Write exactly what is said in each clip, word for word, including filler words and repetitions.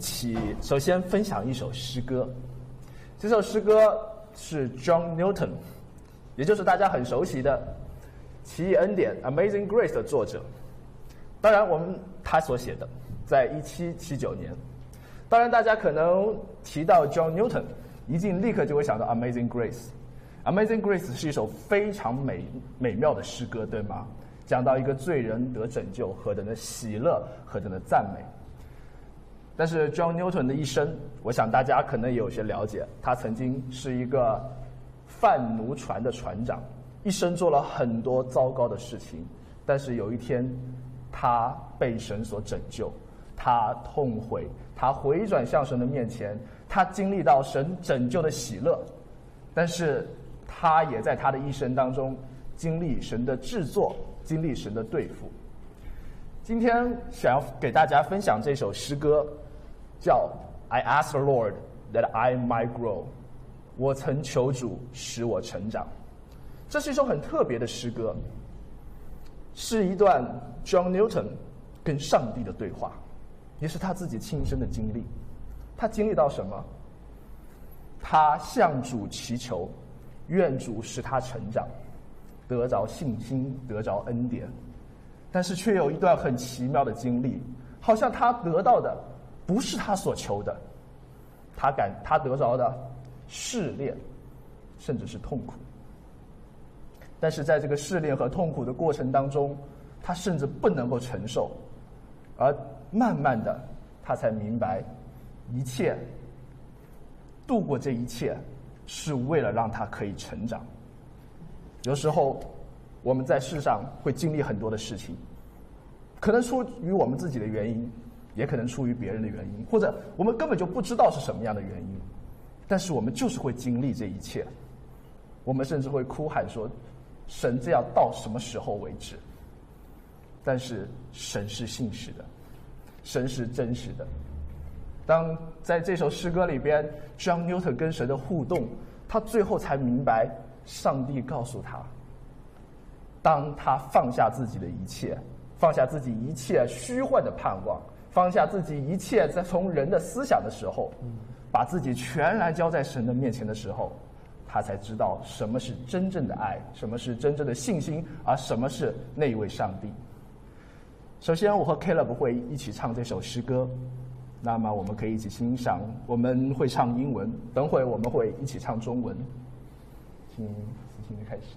起首先分享一首诗歌，这首诗歌是 John Newton， 也就是大家很熟悉的《奇异恩典》 Amazing Grace 的作者。当然，我们他所写的，在一七七九年。当然，大家可能提到 John Newton， 一定立刻就会想到 Amazing Grace。Amazing Grace 是一首非常美美妙的诗歌，对吗？讲到一个罪人得拯救，何等的喜乐，何等的赞美。但是 John Newton 的一生，我想大家可能也有些了解，他曾经是一个贩奴船的船长，一生做了很多糟糕的事情，但是有一天他被神所拯救，他痛悔，他回转向神的面前，他经历到神拯救的喜乐，但是他也在他的一生当中经历神的制作，经历神的对付。今天想要给大家分享这首诗歌，叫 I asked the Lord that I might grow， 我曾求主使我成长。这是一首很特别的诗歌，是一段 John Newton 跟上帝的对话，也是他自己亲身的经历。他经历到什么？他向主祈求，愿主使他成长，得着信心，得着恩典。但是却有一段很奇妙的经历，好像他得到的不是他所求的，他感他得着的试炼，甚至是痛苦。但是在这个试炼和痛苦的过程当中，他甚至不能够承受，而慢慢的他才明白，一切度过这一切是为了让他可以成长。有时候我们在世上会经历很多的事情，可能出于我们自己的原因，也可能出于别人的原因，或者我们根本就不知道是什么样的原因，但是我们就是会经历这一切。我们甚至会哭喊说，神这要到什么时候为止？但是神是信实的，神是真实的。当在这首诗歌里边 John Newton 跟神的互动，他最后才明白，上帝告诉他，当他放下自己的一切，放下自己一切虚幻的盼望，放下自己一切在从人的思想的时候，把自己全然交在神的面前的时候，他才知道什么是真正的爱，什么是真正的信心，而什么是那一位上帝。首先，我和 Caleb 会一起唱这首诗歌，那么我们可以一起欣赏。我们会唱英文，等会我们会一起唱中文。请从现在开始。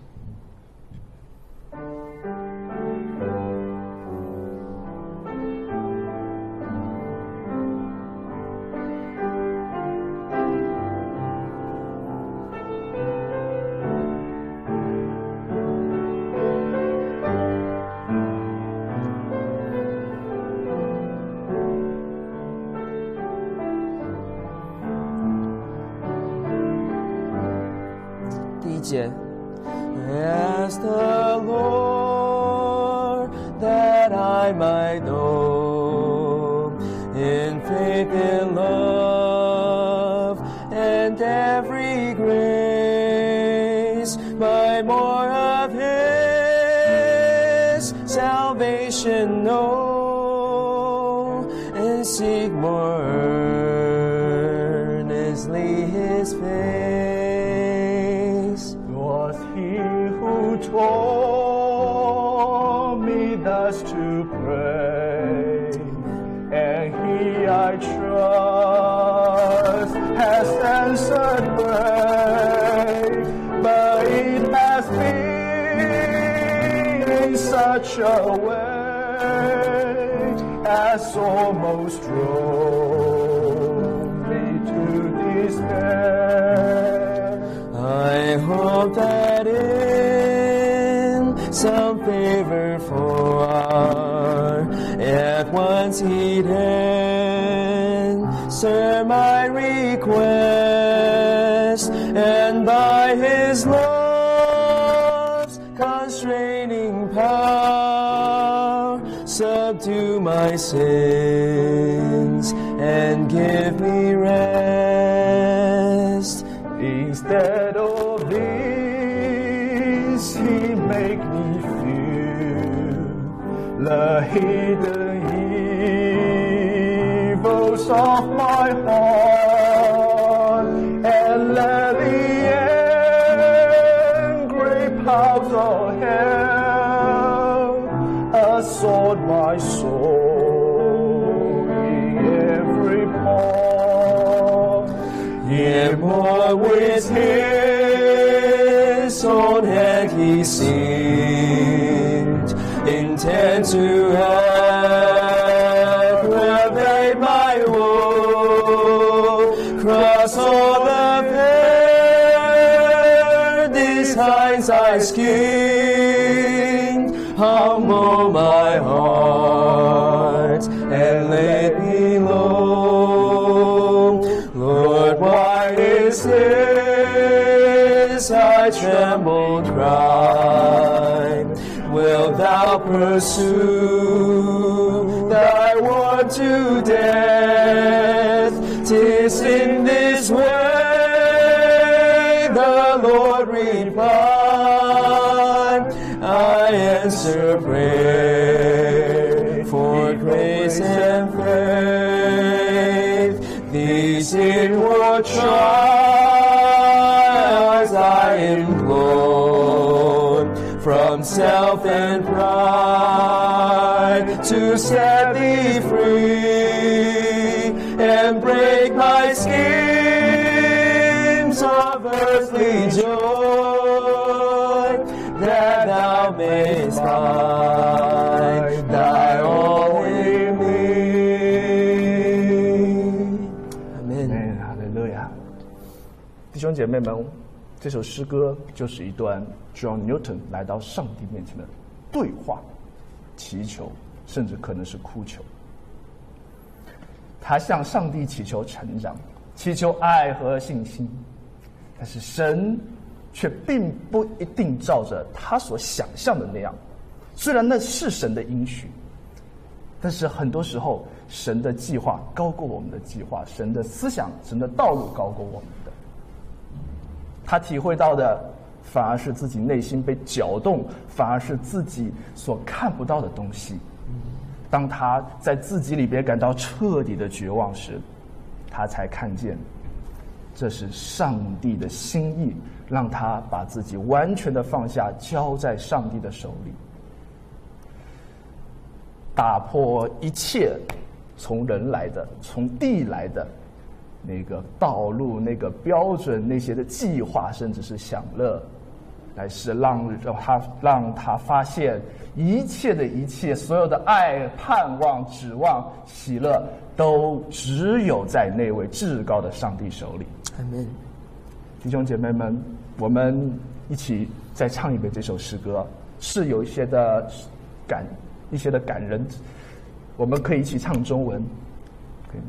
Ask the Lord that I might know, in faith and love and every grace, by more of His salvation know, and seek more earnestly His face. Taught me thus to pray, and He I trust has answered prayer, but it has been in such a way as almost drove me to despair. I hope that in some favor for at once He'd answer my request, and by His love's constraining power subdue my sins and give me rest. Instead of this, He make me feel the hidden evil echoes of my heart, and let the engraved powers of hell assault my soul in every part. Yet what with his own hand he seemed intent to aggravate my woe, cross all the fair designs I schemed, humble my heart and lay me low. Lord, why is this I tremble cry? Wilt thou pursue thy word to death? 'Tis in this way, the Lord replied. I answer prayer for grace and faith. These inward trials I implore from self and pride to set thee free and break my schemes of earthly joy, that thou mayst find thy all in me. Amen. 哈利路亚！弟兄姐妹们，这首诗歌就是一段 John Newton 来到上帝面前的对话、祈求，甚至可能是哭求。他向上帝祈求成长，祈求爱和信心，但是神却并不一定照着他所想象的那样。虽然那是神的应许，但是很多时候神的计划高过我们的计划，神的思想、神的道路高过我们的。他体会到的反而是自己内心被搅动，反而是自己所看不到的东西。当他在自己里边感到彻底的绝望时，他才看见这是上帝的心意，让他把自己完全的放下，交在上帝的手里，打破一切从人来的、从地来的那个道路、那个标准、那些的计划，甚至是享乐，来是让让他让他发现一切的一切，所有的爱、盼望、指望、喜乐，都只有在那位至高的上帝手里。 阿们。 弟兄姐妹们，我们一起再唱一遍这首诗歌，是有一些的感，一些的感人，我们可以一起唱中文。可以。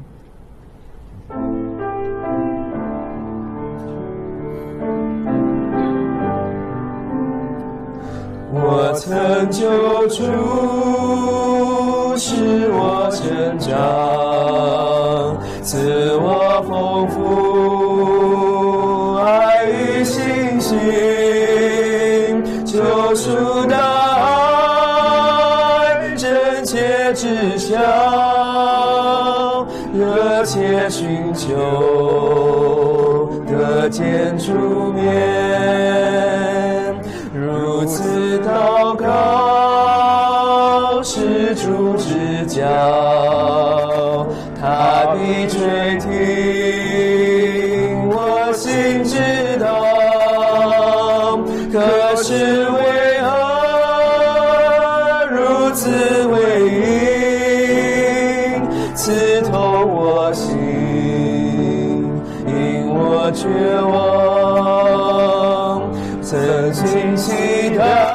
我曾救主，使我成长，赐我丰富爱与信心，救赎的爱真切知晓，热切寻求，得见主面，如此祷告，是主指教，他必垂听我心知道。可是为何如此为因，刺痛我心，因我绝望，曾经期待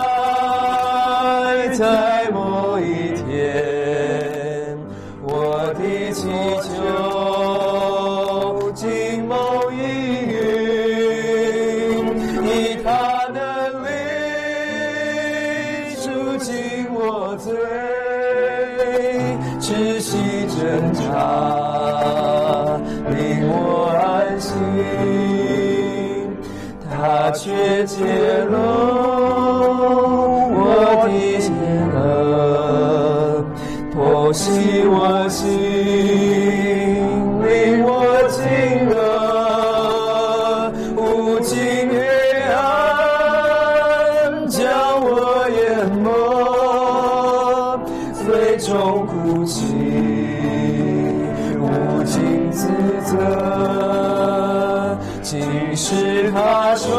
在某一天，我的祈求经某一云，以他能力赎尽我罪，窒息挣扎，令我安心。他却揭露我的邪恶，剖析我心， 自责，即使他手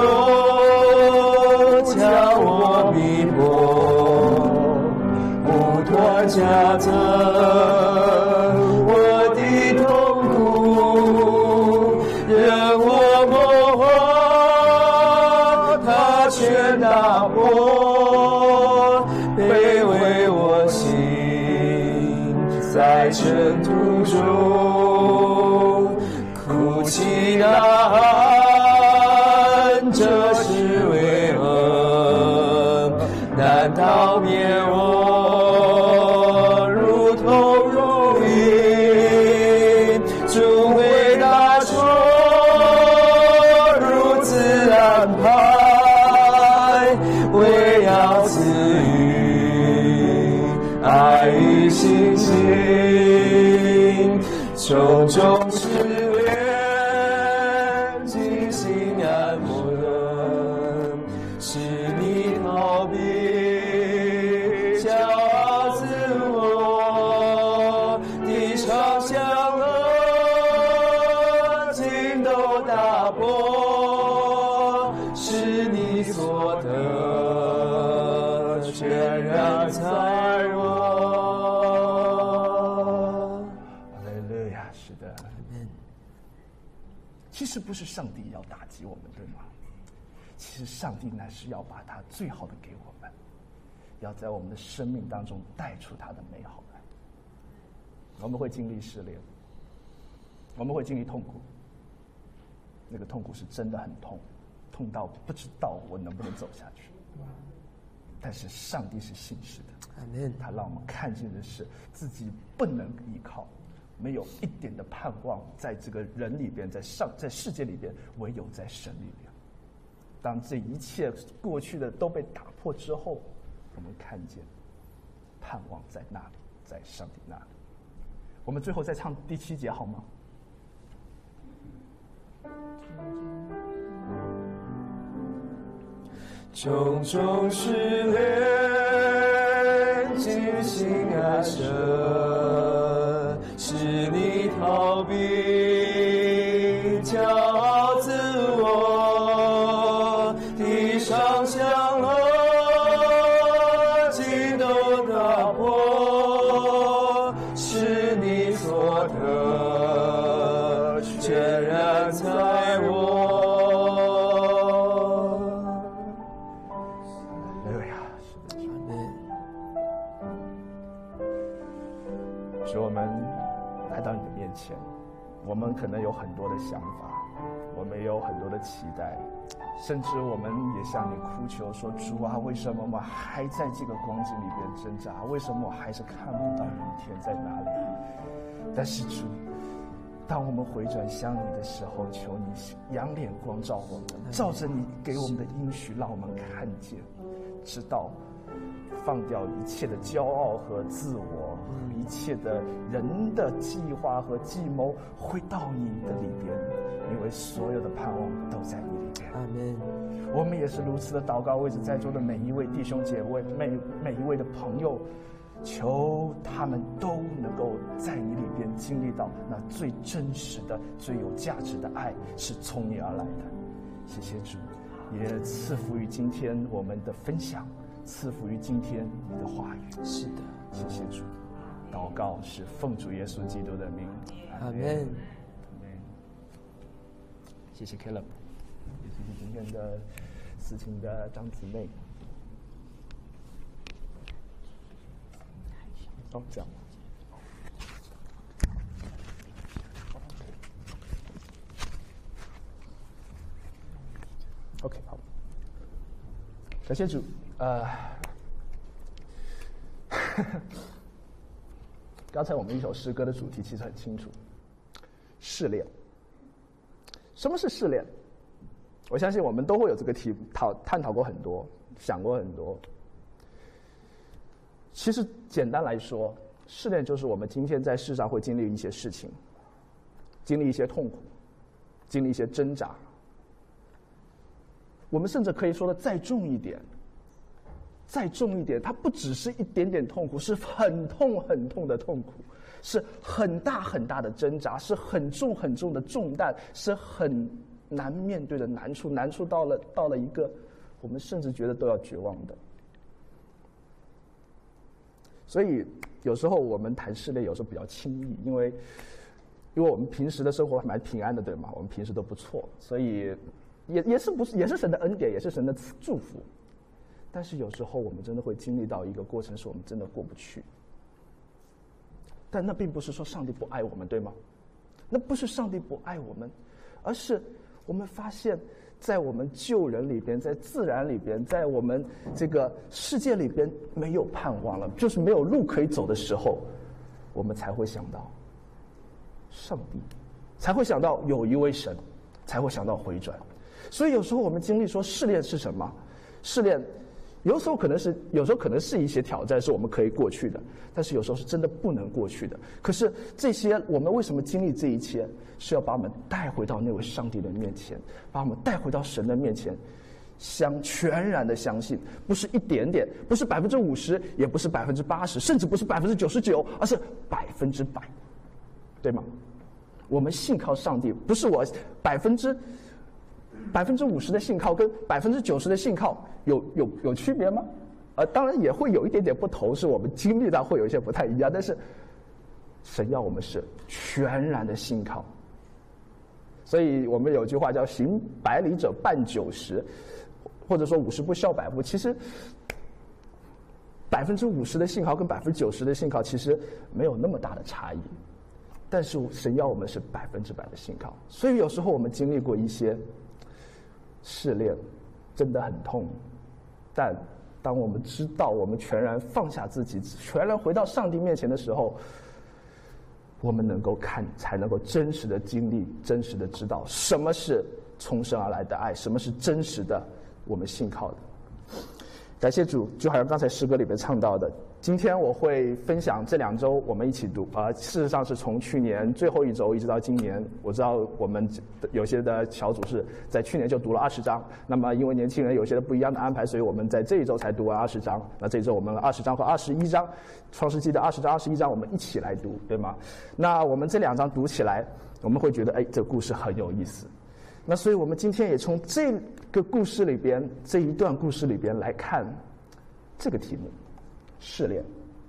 将我逼迫，不断加增我的痛苦，任我梦话，他全打破，卑微我心，在尘土中哭泣呐喊，这是为何？难道灭我如同如云？主为大错如此安排，为要赐予爱与信心，种种试炼，精心按摩人，使你逃避骄傲自我，地上享乐，尽都打破，是你所得，全然在我。 其实不是上帝要打击我们，对吗？其实上帝乃是要把他最好的给我们，要在我们的生命当中带出他的美好来。我们会经历试炼，我们会经历痛苦，那个痛苦是真的很痛，痛到不知道我能不能走下去。但是上帝是信实的，他让我们看见的是自己不能依靠，没有一点的盼望，在这个人里边，在上在世界里边，唯有在神里边。当这一切过去的都被打破之后，我们看见盼望在那里，在上帝那里。我们最后再唱第七节好吗？ 种种试炼，精心安设，使你逃避骄傲自我，地上享乐，尽都打破，是你所得，全然在我。 使我们来到你的面前，我们可能有很多的想法，我们也有很多的期待，甚至我们也向你哭求说：主啊，为什么我还在这个光景里边挣扎？为什么我还是看不到明天在哪里？但是主，当我们回转向你的时候，求你仰脸光照我们，照着你给我们的应许，让我们看见，知道放掉一切的骄傲和自我，一切的人的计划和计谋会到你的里边，因为所有的盼望都在你里边。 阿们。 我们也是如此的祷告，为着在座的每一位弟兄姐妹、每每一位的朋友，求他们都能够在你里边经历到那最真实的、最有价值的爱，是从你而来的。谢谢主，也赐福于今天我们的分享，赐福于今天你的话语。 是的， 谢谢主。祷告是奉主耶稣基督的名。 阿们。 谢谢 Caleb， 也谢谢今天的事情的张姊妹。哦，这样。OK， 好。感谢主，呃，刚才我们一首诗歌的主题其实很清楚，试炼。什么是试炼？我相信我们都会有这个题讨探讨过很多，想过很多。其实简单来说，试炼就是我们今天在世上会经历一些事情，经历一些痛苦，经历一些挣扎。我们甚至可以说的再重一点，再重一点，它不只是一点点痛苦，是很痛很痛的痛苦， 是很大很大的挣扎，是很重很重的重担，是很难面对的难处，难处到了到了一个我们甚至觉得都要绝望的。所以有时候我们谈试炼有时候比较轻易，因为因为我们平时的生活还蛮平安的，对吗？我们平时都不错，所以也也是不是也是神的恩典，也是神的祝福。但是有时候我们真的会经历到一个过程，是我们真的过不去。但那并不是说上帝不爱我们，对吗？那不是上帝不爱我们，而是我们发现在我们救人里边，在自然里边，在我们这个世界里边没有盼望了，就是没有路可以走的时候，我们才会想到上帝，才会想到有一位神，才会想到回转。所以有时候我们经历说试炼是什么？试炼有时候可能是有时候可能是一些挑战是我们可以过去的，但是有时候是真的不能过去的。可是这些我们为什么经历这一切，是要把我们带回到那位上帝的面前，把我们带回到神的面前，相全然的相信，不是一点点，不是百分之五十，也不是百分之八十，甚至不是百分之九十九，而是百分之百，对吗？我们信靠上帝，不是我百分之百分之五十的信靠跟百分之九十的信靠有有有区别吗？呃，当然也会有一点点不同，是我们经历到会有一些不太一样，但是神要我们是全然的信靠。所以我们有句话叫行百里者半九十，或者说五十步笑百步。其实百分之五十的信靠跟百分之九十的信靠其实没有那么大的差异，但是神要我们是百分之百的信靠。所以有时候我们经历过一些试炼，真的很痛，但当我们知道我们全然放下自己，全然回到上帝面前的时候，我们能够看，才能够真实的经历，真实的知道什么是从神而来的爱，什么是真实的我们信靠的。感谢主，就好像刚才诗歌里面唱到的，今天我会分享这两周我们一起读，呃，事实上是从去年最后一周一直到今年。我知道我们有些的小组是在去年就读了二十章，那么因为年轻人有些的不一样的安排，所以我们在这一周才读完二十章。那这一周我们二十章和二十一章，创世纪的二十章、二十一章我们一起来读，对吗？那我们这两章读起来，我们会觉得，哎，这个故事很有意思。那所以我们今天也从这个故事里边，这一段故事里边来看这个题目，试炼。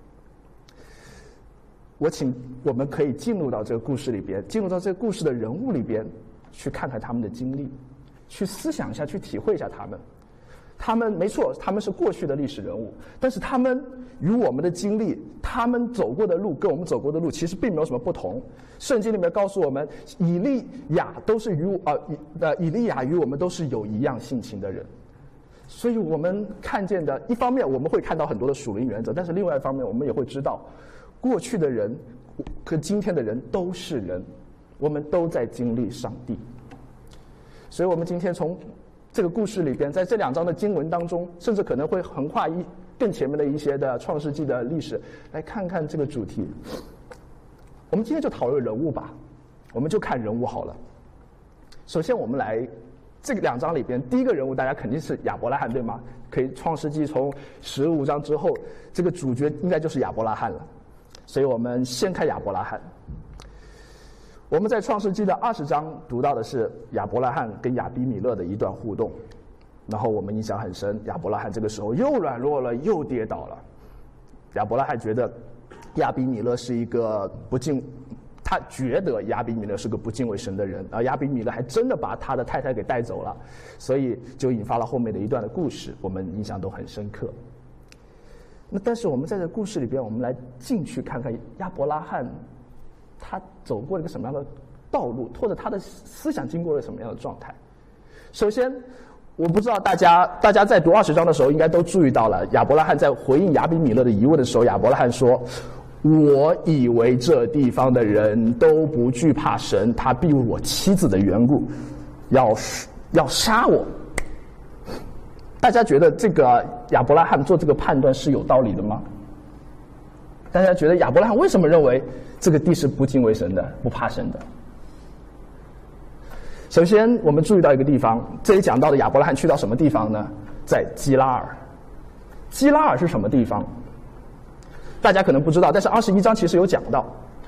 我请我们可以进入到这个故事里边，进入到这个故事的人物里边，去看看他们的经历，去思想一下，去体会一下他们。他们没错，他们是过去的历史人物，但是他们与我们的经历，他们走过的路跟我们走过的路其实并没有什么不同。圣经里面告诉我们，以利亚都是与呃以呃以利亚与我们都是有一样性情的人。所以我们看见的，一方面我们会看到很多的属灵原则，但是另外一方面我们也会知道，过去的人和今天的人都是人，我们都在经历上帝。所以我们今天从这个故事里边，在这两章的经文当中，甚至可能会横跨一更前面的一些的创世纪的历史，来看看这个主题。我们今天就讨论人物吧，我们就看人物好了。首先我们来这个两章里边，第一个人物大家肯定是亚伯拉罕，对吗？可以创世纪从十五章之后，这个主角应该就是亚伯拉罕了。所以我们先看亚伯拉罕。我们在创世纪的二十章读到的是亚伯拉罕跟亚比米勒的一段互动，然后我们印象很深，亚伯拉罕这个时候又软弱了，又跌倒了。亚伯拉罕觉得亚比米勒是一个不敬，他觉得亚比米勒是个不敬畏神的人，而亚比米勒还真的把他的太太给带走了，所以就引发了后面的一段的故事，我们印象都很深刻。那但是我们在这故事里边，我们来进去看看亚伯拉罕他走过了一个什么样的道路，或者他的思想经过了什么样的状态。首先我不知道大家大家在读二十章的时候应该都注意到了，亚伯拉罕在回应亚比米勒的疑问的时候，亚伯拉罕说，我以为这地方的人都不惧怕神，他必为我妻子的缘故要要杀我。大家觉得这个亚伯拉罕做这个判断是有道理的吗？大家觉得亚伯拉罕为什么认为这个地是不敬畏神的，不怕神的？首先我们注意到一个地方，这里讲到的亚伯拉罕去到什么地方呢？在基拉尔。基拉尔是什么地方？大家可能不知道，但是二十一章其实有讲到。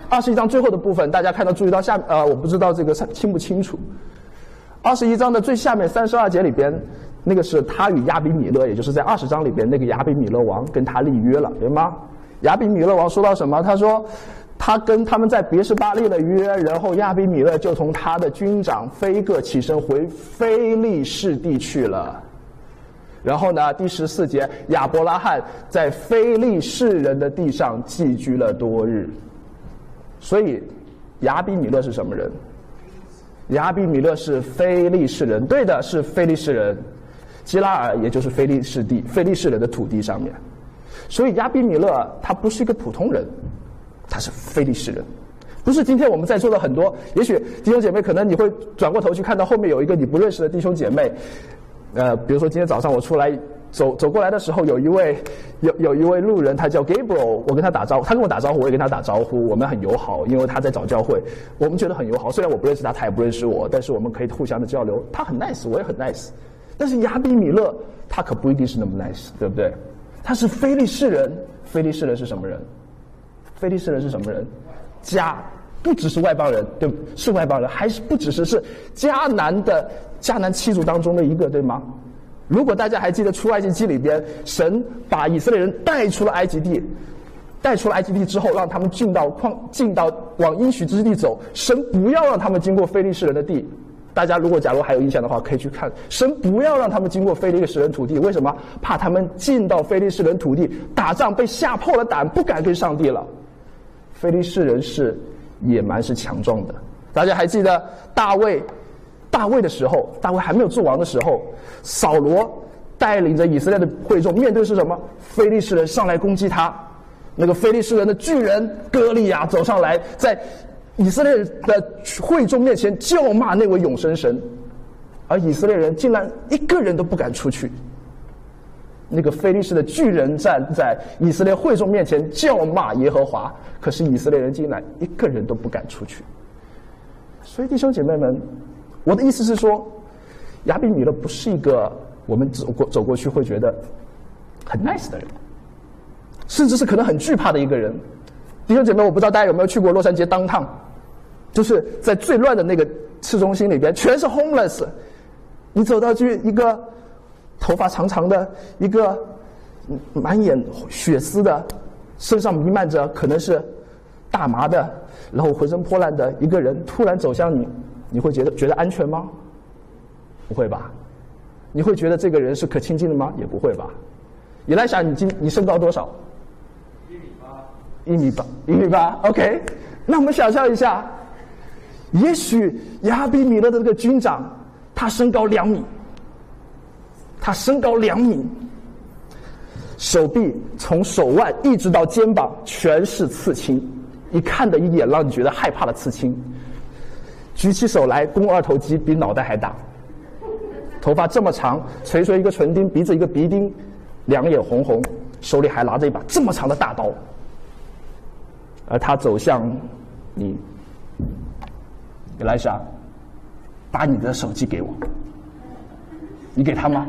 二十一章最后的部分，大家看到注意到下呃，我不知道这个清不清楚。二十一章的最下面三十二节里边，那个是他与亚比米勒，也就是在二十章里边那个亚比米勒王跟他立约了，对吗？亚比米勒王说到什么？他说他跟他们在别是巴立了约，然后亚比米勒就从他的军长非各起身回非利士地去了。然后呢，第十四节，亚伯拉罕在非利士人的地上寄居了多日。所以亚比米勒是什么人？亚比米勒是非利士人，对的，是非利士人。基拉尔也就是非利士地，非利士人的土地上面。所以亚比米勒他不是一个普通人，他是非利士人，不是今天我们在座的很多。也许弟兄姐妹可能你会转过头去看到后面有一个你不认识的弟兄姐妹，呃，比如说今天早上我出来走走过来的时候，有一位有有一位路人，他叫 Gabriel， 我跟他打招呼，他跟我打招呼，我也跟他打招呼，我们很友好，因为他在找教会，我们觉得很友好。虽然我不认识他，他也不认识我，但是我们可以互相的交流。他很 nice， 我也很 nice。但是亚比米勒他可不一定是那么 nice， 对不对？他是非利士人，非利士人是什么人？非利士人是什么人？迦，不只是外邦人，对，是外邦人，还是不只是是迦南的迦南七族当中的一个，对吗？如果大家还记得出埃及记里边，神把以色列人带出了埃及地，带出了埃及地之后，让他们进到旷进到往应许之地走，神不要让他们经过非利士人的地。大家如果假如还有印象的话，可以去看，神不要让他们经过非利士人土地，为什么？怕他们进到非利士人土地打仗被吓破了胆，不敢跟上帝了。非利士人是野蛮，是强壮的。大家还记得大卫大卫的时候，大卫还没有做王的时候，扫罗带领着以色列的会众，面对是什么？非利士人上来攻击他，那个非利士人的巨人歌利亚走上来，在以色列的会众面前叫骂那位永生神，而以色列人竟然一个人都不敢出去。那个非利士的巨人站在以色列会众面前叫骂耶和华，可是以色列人竟然一个人都不敢出去。所以弟兄姐妹们，我的意思是说，亚比米勒不是一个我们走过走过去会觉得很 nice 的人，甚至是可能很惧怕的一个人。弟兄姐妹，我不知道大家有没有去过洛杉矶downtown，就是在最乱的那个市中心里边，全是 homeless。你走到去一个头发长长的，一个满眼血丝的，身上弥漫着可能是大麻的，然后浑身破烂的一个人突然走向你，你会觉得觉得安全吗？不会吧。你会觉得这个人是可亲近的吗？也不会吧。以来想，你今你身高多少？一米八。一米八，一米八。OK， 那我们想象一下，也许亚比米勒的这个军长，他身高两米，他身高两米，手臂从手腕一直到肩膀全是刺青，一看的一眼让你觉得害怕的刺青。举起手来，肱二头肌比脑袋还大，头发这么长，垂垂一个唇钉，鼻子一个鼻钉，两眼红红，手里还拿着一把这么长的大刀。而他走向你，伊莱莎，把你的手机给我。你给他吗？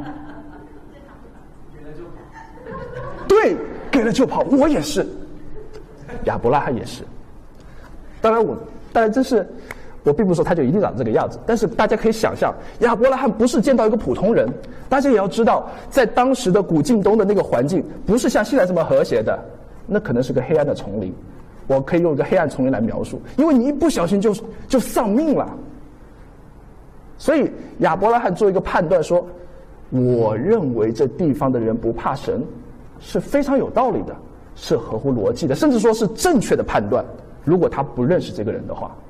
对，给了就跑。我也是，亚伯拉罕也是。当然我，当然这是我并不是说他就一定长这个样子，但是大家可以想象，亚伯拉罕不是见到一个普通人。大家也要知道，在当时的古近东的那个环境，不是像现在这么和谐的，那可能是个黑暗的丛林。我可以用一个黑暗丛林来描述，因为你一不小心就就丧命了。所以亚伯拉罕做一个判断说，我认为这地方的人不怕神，是非常有道理的，是合乎逻辑的，甚至说是正确的判断。如果他不认识这个人的话，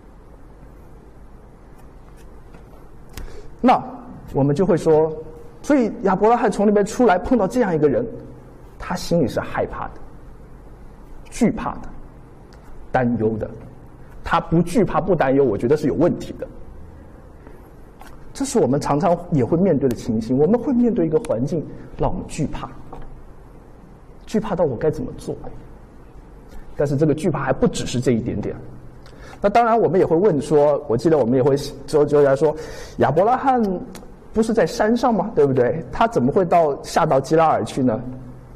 那我们就会说，所以亚伯拉罕从里面出来碰到这样一个人，他心里是害怕的、惧怕的、担忧的。他不惧怕不担忧，我觉得是有问题的。这是我们常常也会面对的情形，我们会面对一个环境让我们惧怕，惧怕到我该怎么做。但是这个惧怕还不只是这一点点。那当然我们也会问说，我记得我们也会就就来说，亚伯拉罕不是在山上吗？对不对？他怎么会到下到基拉尔去呢？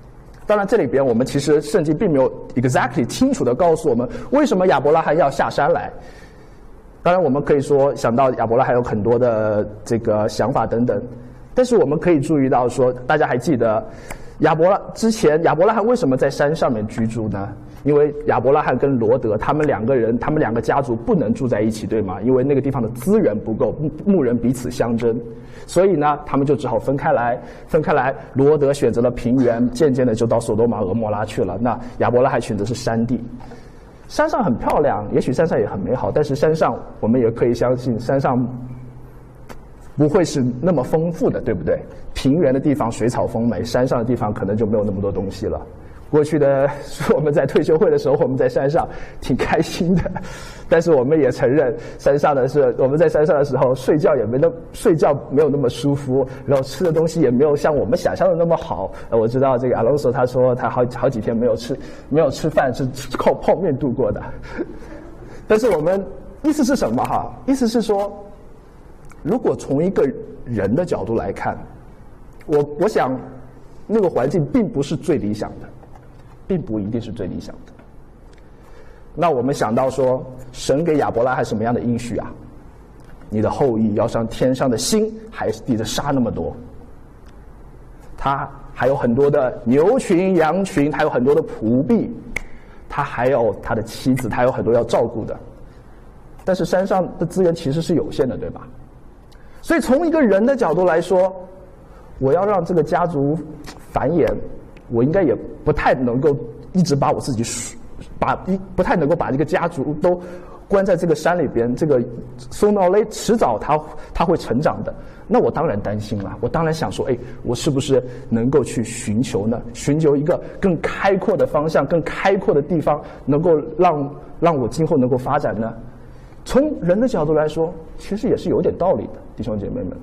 当然，这里边我们其实圣经并没有 exactly 清楚的告诉我们为什么亚伯拉罕要下山来。当然，我们可以说想到亚伯拉罕有很多的这个想法等等，但是我们可以注意到说，大家还记得亚伯拉之前亚伯拉罕为什么在山上面居住呢？因为亚伯拉罕跟罗德他们两个人，他们两个家族不能住在一起，对吗？因为那个地方的资源不够，牧人彼此相争，所以呢，他们就只好分开来。分开来，罗德选择了平原，渐渐的就到索多玛、俄摩拉去了。那亚伯拉罕选择是山地。山上很漂亮，也许山上也很美好，但是山上我们也可以相信，山上不会是那么丰富的，对不对？平原的地方水草丰美，山上的地方可能就没有那么多东西了。过去的我们在退休会的时候，我们在山上挺开心的，但是我们也承认，山上的是我们在山上的时候睡觉也没那睡觉没有那么舒服，然后吃的东西也没有像我们想象的那么好。呃，我知道这个 Alonso 他说他好好几天没有吃没有吃饭，是靠泡面度过的。但是我们意思是什么哈？意思是说，如果从一个人的角度来看，我我想那个环境并不是最理想的。并不一定是最理想的。那我们想到说，神给亚伯拉罕什么样的应许啊？你的后裔要像天上的星，还是地的沙那么多。他还有很多的牛群、羊群，还有很多的仆婢，他还有他的妻子，他有很多要照顾的。但是山上的资源其实是有限的，对吧？所以从一个人的角度来说，我要让这个家族繁衍，我应该也不太能够一直把我自己把一不太能够把这个家族都关在这个山里边。这个 sooner or later 迟早他他会成长的。那我当然担心了，我当然想说，哎，我是不是能够去寻求呢？寻求一个更开阔的方向，更开阔的地方，能够让让我今后能够发展呢？从人的角度来说，其实也是有点道理的，弟兄姐妹们。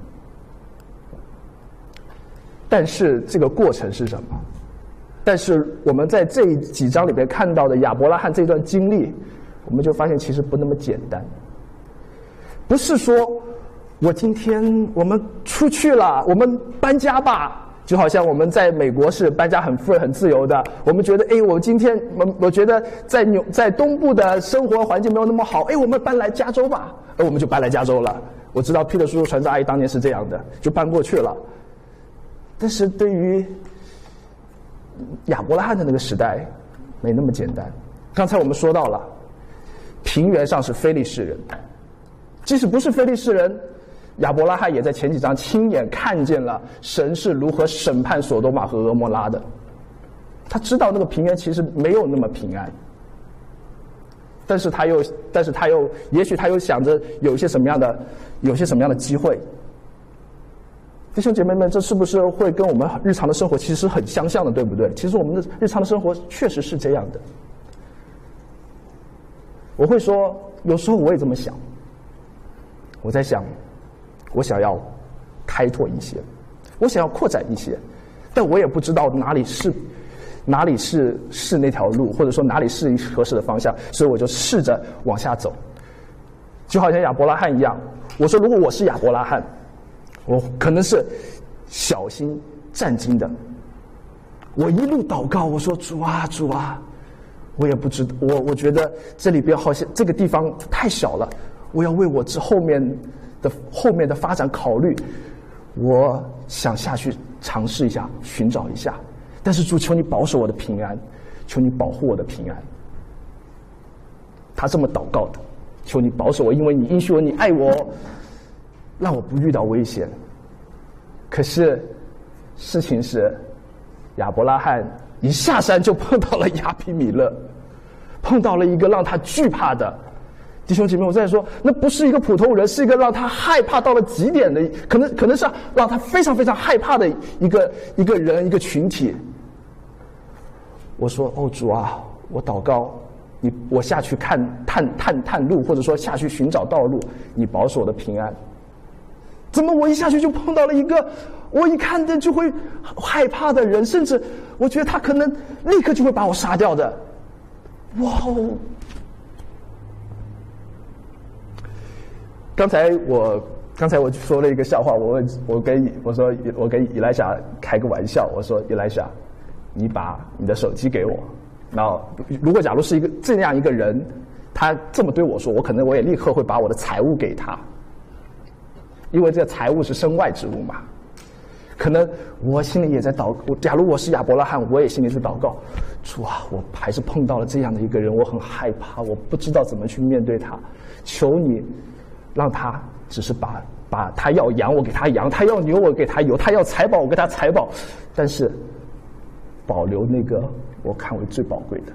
但是这个过程是什么？但是我们在这几章里边看到的亚伯拉罕这段经历，我们就发现其实不那么简单。不是说我今天我们出去了，我们搬家吧，就好像我们在美国是搬家很 free 很自由的。我们觉得，哎，我今天我我觉得在纽在东部的生活环境没有那么好，哎，我们搬来加州吧，而我们就搬来加州了。我知道 Peter 叔叔、传道阿姨当年是这样的，就搬过去了。但是对于亚伯拉罕的那个时代，没那么简单。刚才我们说到了，平原上是非利士人，即使不是非利士人，亚伯拉罕也在前几章亲眼看见了神是如何审判索多玛和俄摩拉的。他知道那个平原其实没有那么平安，但是他又，但是他又，也许他又想着有一些什么样的，有些什么样的机会。弟兄姐妹们，这是不是会跟我们日常的生活其实很相像的，对不对？其实我们的日常的生活确实是这样的。我会说，有时候我也这么想。我在想，我想要开拓一些，我想要扩展一些，但我也不知道哪里是哪里是是那条路，或者说哪里是合适的方向，所以我就试着往下走。就好像亚伯拉罕一样，我说如果我是亚伯拉罕，我可能是小心战惊的，我一路祷告，我说主啊主啊，我也不知道，我我觉得这里边好像这个地方太小了，我要为我之后面的后面的发展考虑，我想下去尝试一下，寻找一下，但是主求你保守我的平安，求你保护我的平安。他这么祷告的，求你保守我，因为你应许我，你爱我，让我不遇到危险。可是事情是，亚伯拉罕一下山就碰到了亚比米勒，碰到了一个让他惧怕的弟兄姐妹。我在说，那不是一个普通人，是一个让他害怕到了极点的，可能可能是让他非常非常害怕的一个一个人一个群体。我说，哦主啊，我祷告你，我下去看探探探路，或者说下去寻找道路，你保守我的平安。怎么我一下去就碰到了一个我一看见就会害怕的人，甚至我觉得他可能立刻就会把我杀掉的。哇哦！刚才我刚才我说了一个笑话，我问我跟我说我跟以莱莎开个玩笑，我说以莱莎， 你把你的手机给我。那如果假如是一个这样一个人，他这么对我说，我可能我也立刻会把我的财物给他，因为这个财物是身外之物嘛。可能我心里也在祷告，假如我是亚伯拉罕，我也心里是祷告，主啊，我还是碰到了这样的一个人，我很害怕，我不知道怎么去面对他，求你让他只是把把他要羊我给他羊，他要牛我给他牛，他要财宝我给他财宝，但是保留那个我看为最宝贵的。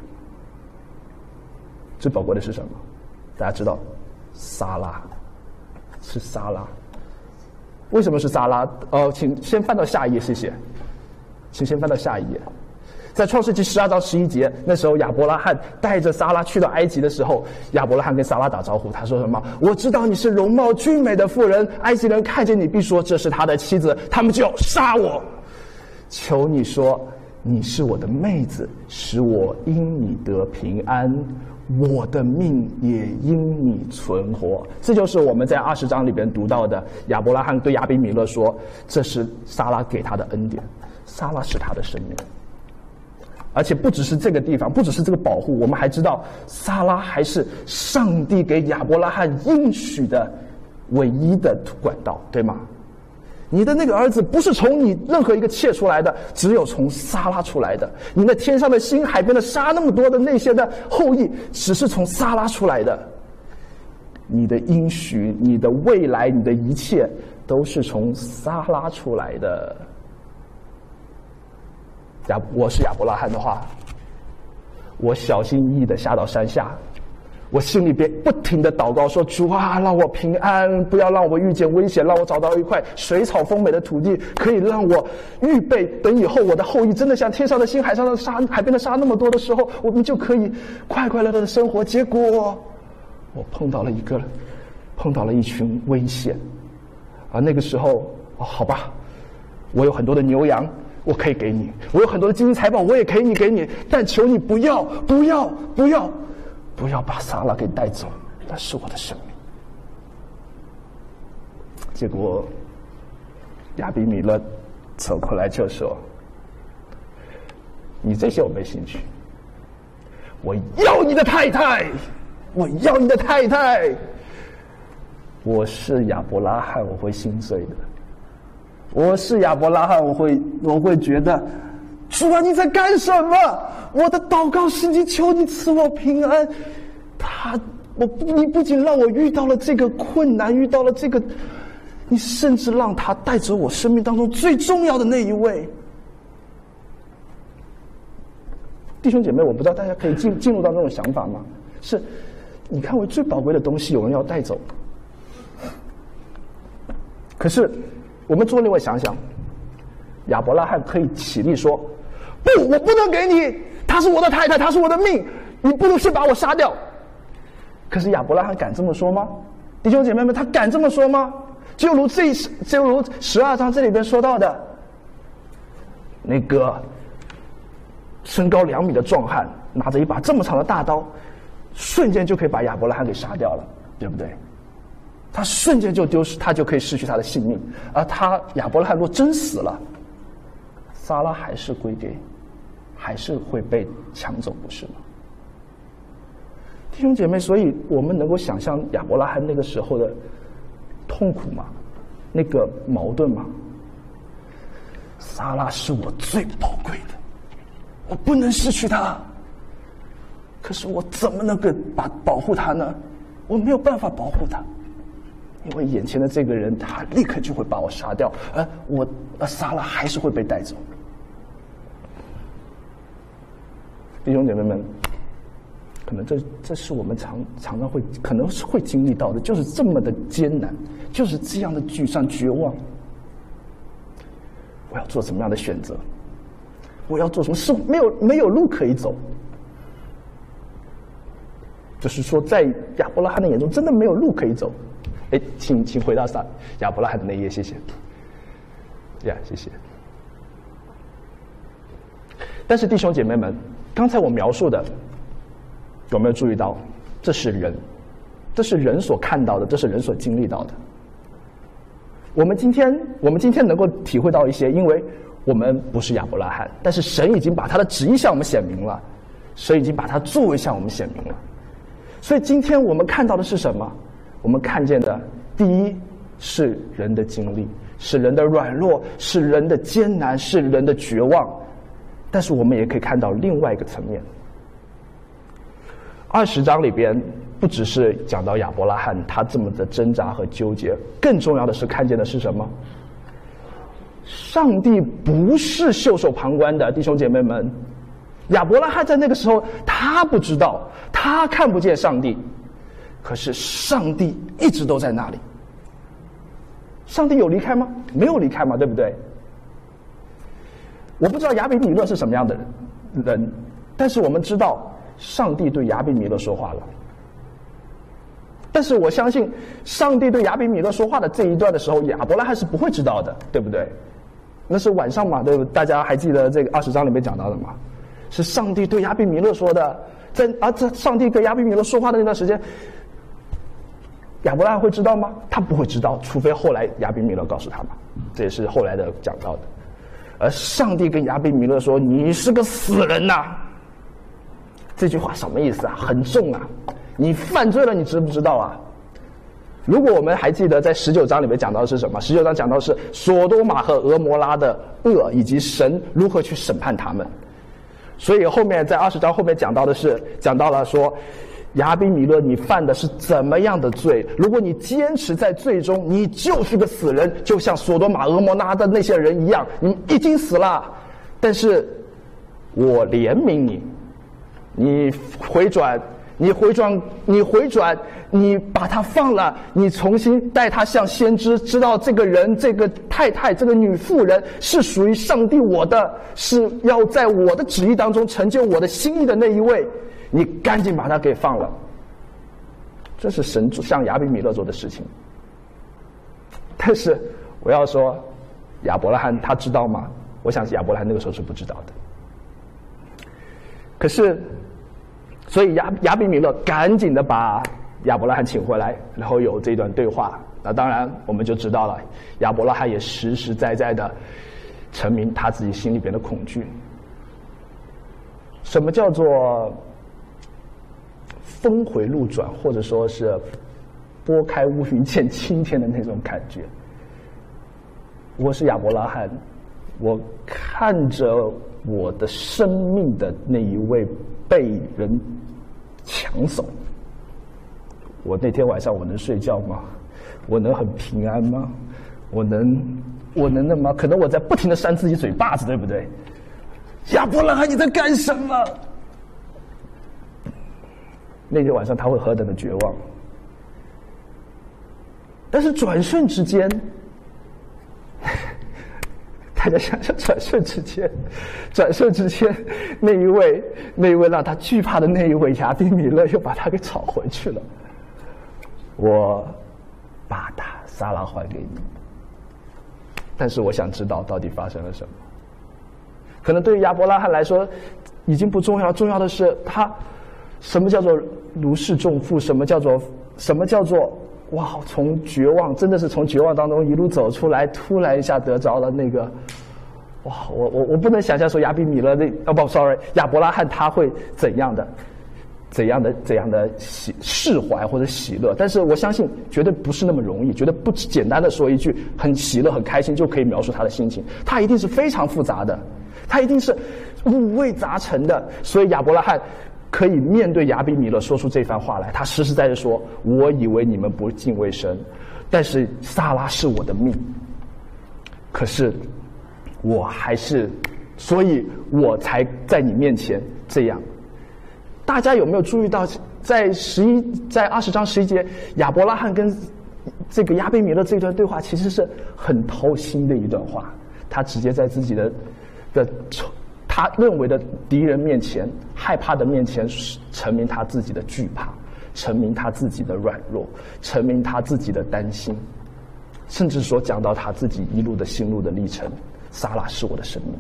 最宝贵的是什么？大家知道，撒拉，是撒拉。为什么是撒拉？呃，请先翻到下一页，谢谢。请先翻到下一页。在创世纪十二章十一节，那时候亚伯拉罕带着撒拉去到埃及的时候，亚伯拉罕跟撒拉打招呼，他说什么？我知道你是容貌俊美的妇人，埃及人看见你必说这是他的妻子，他们就要杀我。求你说你是我的妹子，使我因你得平安，我的命也因你存活。这就是我们在二十章里边读到的，亚伯拉罕对亚比米勒说，这是撒拉给他的恩典，撒拉是他的生命。而且不只是这个地方，不只是这个保护，我们还知道撒拉还是上帝给亚伯拉罕应许的唯一的管道，对吗？你的那个儿子不是从你任何一个妾出来的，只有从撒拉出来的。你那天上的星、海边的沙，那么多的那些的后裔，只是从撒拉出来的。你的应许、你的未来、你的一切，都是从撒拉出来的。亚，我是亚伯拉罕的话，我小心翼翼的下到山下。我心里边不停的祷告说，主啊，让我平安，不要让我遇见危险，让我找到一块水草丰美的土地，可以让我预备，等以后我的后裔真的像天上的星、海上的沙、海边的沙那么多的时候，我们就可以快快乐乐的生活。结果我碰到了一个碰到了一群危险啊！那个时候哦，好吧，我有很多的牛羊我可以给你，我有很多的金银财宝我也可以你给你，但求你不要不要不要不要把撒拉给带走，那是我的生命。结果亚比米勒走过来就说，你这些我没兴趣，我要你的太太，我要你的太太。我是亚伯拉罕，我会心碎的。我是亚伯拉罕，我会我会觉得，主啊，你在干什么？我的祷告是你，求你赐我平安。他，我你不仅让我遇到了这个困难，遇到了这个，你甚至让他带走我生命当中最重要的那一位。弟兄姐妹，我不知道大家可以进进入到那种想法吗？是，你看为最宝贵的东西，有人要带走。可是，我们做另外想想，亚伯拉罕可以起立说：“不，我不能给你，她是我的太太，她是我的命，你不能先把我杀掉。”可是亚伯拉罕敢这么说吗？弟兄姐妹们，他敢这么说吗？就如这就如十二章这里边说到的，那个身高两米的壮汉拿着一把这么长的大刀，瞬间就可以把亚伯拉罕给杀掉了，对不对？他瞬间就丢失，他就可以失去他的性命。而他亚伯拉罕若真死了，撒拉还是归给，还是会被抢走，不是吗？弟兄姐妹，所以我们能够想象亚伯拉罕那个时候的痛苦吗？那个矛盾吗？撒拉是我最宝贵的，我不能失去她。可是我怎么能够把保护她呢？我没有办法保护她，因为眼前的这个人，他立刻就会把我杀掉，而我，而撒拉还是会被带走。弟兄姐妹们，可能这这是我们常常常会可能是会经历到的，就是这么的艰难，就是这样的沮丧绝望。我要做什么样的选择？我要做什么？是没有没有路可以走。就是说，在亚伯拉罕的眼中，真的没有路可以走。哎，请请回到撒亚伯拉罕的那一页，谢谢。呀，谢谢。但是弟兄姐妹们，刚才我描述的，有没有注意到？这是人，这是人所看到的，这是人所经历到的。我们今天，我们今天能够体会到一些，因为我们不是亚伯拉罕，但是神已经把他的旨意向我们显明了，神已经把他作为向我们显明了。所以今天我们看到的是什么？我们看见的第一是人的经历，是人的软弱，是人的艰难，是人的绝望。但是我们也可以看到另外一个层面。二十章里边不只是讲到亚伯拉罕他这么的挣扎和纠结，更重要的是看见的是什么？上帝不是袖手旁观的，弟兄姐妹们。亚伯拉罕在那个时候他不知道，他看不见上帝，可是上帝一直都在那里。上帝有离开吗？没有离开嘛，对不对？我不知道亚比米勒是什么样的人，但是我们知道上帝对亚比米勒说话了。但是我相信上帝对亚比米勒说话的这一段的时候，亚伯拉罕是不会知道的，对不对？那是晚上嘛，对不对？大家还记得这个二十章里面讲到的吗？是上帝对亚比米勒说的。在啊，这上帝跟亚比米勒说话的那段时间，亚伯拉罕会知道吗？他不会知道，除非后来亚比米勒告诉他嘛。这也是后来的讲到的。而上帝跟亚比米勒说：“你是个死人呐、啊！”这句话什么意思啊？很重啊！你犯罪了，你知不知道啊？如果我们还记得在十九章里面讲到的是什么？十九章讲到的是索多玛和俄摩拉的恶，以及神如何去审判他们。所以后面在二十章后面讲到的是讲到了说，亚比米勒你犯的是怎么样的罪？如果你坚持在罪中，你就是个死人，就像索多玛、俄摩拉的那些人一样，你已经死了。但是我怜悯你，你回转。你回转，你回转，你把他放了，你重新带他向先知，知道这个人、这个太太、这个女妇人是属于上帝我的，是要在我的旨意当中成就我的心意的那一位，你赶紧把他给放了。这是神向亚比米勒做的事情。但是我要说，亚伯拉罕他知道吗？我想亚伯拉罕那个时候是不知道的。可是。所以亚亚比米勒赶紧的把亚伯拉罕请回来，然后有这段对话。那当然我们就知道了，亚伯拉罕也实实在在的陈明他自己心里边的恐惧。什么叫做峰回路转，或者说是拨开乌云见青天的那种感觉？我是亚伯拉罕，我看着我的生命的那一位被人抢走，我那天晚上我能睡觉吗？我能很平安吗？我能我能那么可能我在不停的扇自己嘴巴子，对不对？亚伯拉罕你在干什么？那天晚上他会何等的绝望。但是转瞬之间，大家想想，转瞬之间，转瞬之间，那一位，那一位让他惧怕的那一位亚比米勒又把他给找回去了。我把他撒拉还给你，但是我想知道到底发生了什么。可能对于亚伯拉罕来说，已经不重要，重要的是他什么叫做如释重负，什么叫做什么叫做哇，从绝望，真的是从绝望当中一路走出来，突然一下得着了那个，哇，我我我不能想象说亚比米勒那哦不 ，sorry， 亚伯拉罕他会怎样的，怎样的怎样的喜释怀或者喜乐，但是我相信绝对不是那么容易，绝对不简单的说一句很喜乐很开心就可以描述他的心情，他一定是非常复杂的，他一定是五味杂陈的，所以亚伯拉罕可以面对亚比米勒说出这番话来，他实实在在说：“我以为你们不敬畏神，但是撒拉是我的命，可是我还是，所以我才在你面前这样。”大家有没有注意到，在十一在二十章十一节，亚伯拉罕跟这个亚比米勒这段对话，其实是很掏心的一段话。他直接在自己的的。他认为的敌人面前，害怕的面前，陈明他自己的惧怕，陈明他自己的软弱，陈明他自己的担心，甚至说讲到他自己一路的心路的历程。撒拉是我的生命。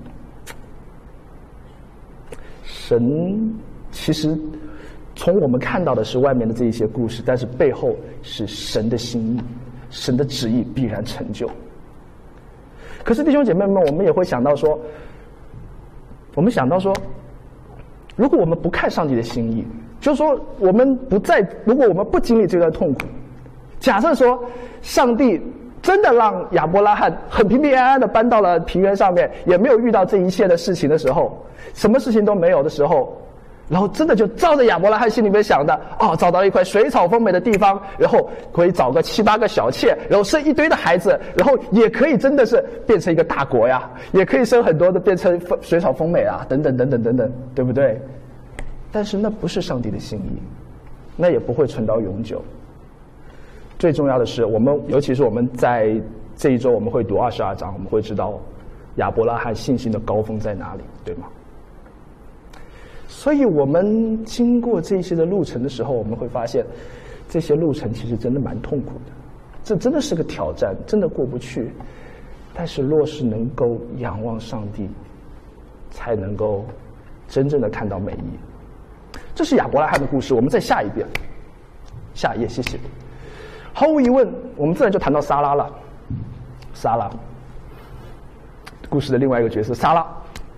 神其实从我们看到的是外面的这一些故事，但是背后是神的心意，神的旨意必然成就。 可是弟兄姐妹们，我们也会想到说，我们想到说，如果我们不看上帝的心意，就是说我们不在，如果我们不经历这段痛苦，假设说上帝真的让亚伯拉罕很平平安安的搬到了平原上面，也没有遇到这一切的事情的时候，什么事情都没有的时候，然后真的就照着亚伯拉罕心里面想的，哦，找到一块水草丰美的地方，然后可以找个七八个小妾，然后生一堆的孩子，然后也可以真的是变成一个大国呀，也可以生很多的变成水草丰美啊，等等等等等等，对不对？但是那不是上帝的心意，那也不会存到永久。最重要的是，我们尤其是我们在这一周我们会读二十二章，我们会知道亚伯拉罕信心的高峰在哪里，对吗？所以我们经过这些的路程的时候，我们会发现这些路程其实真的蛮痛苦的，这真的是个挑战，真的过不去。但是若是能够仰望上帝，才能够真正的看到美意。这是亚伯拉罕的故事，我们再下一遍，下一页，谢谢。毫无疑问，我们自然就谈到撒拉了。撒拉，故事的另外一个角色，撒拉。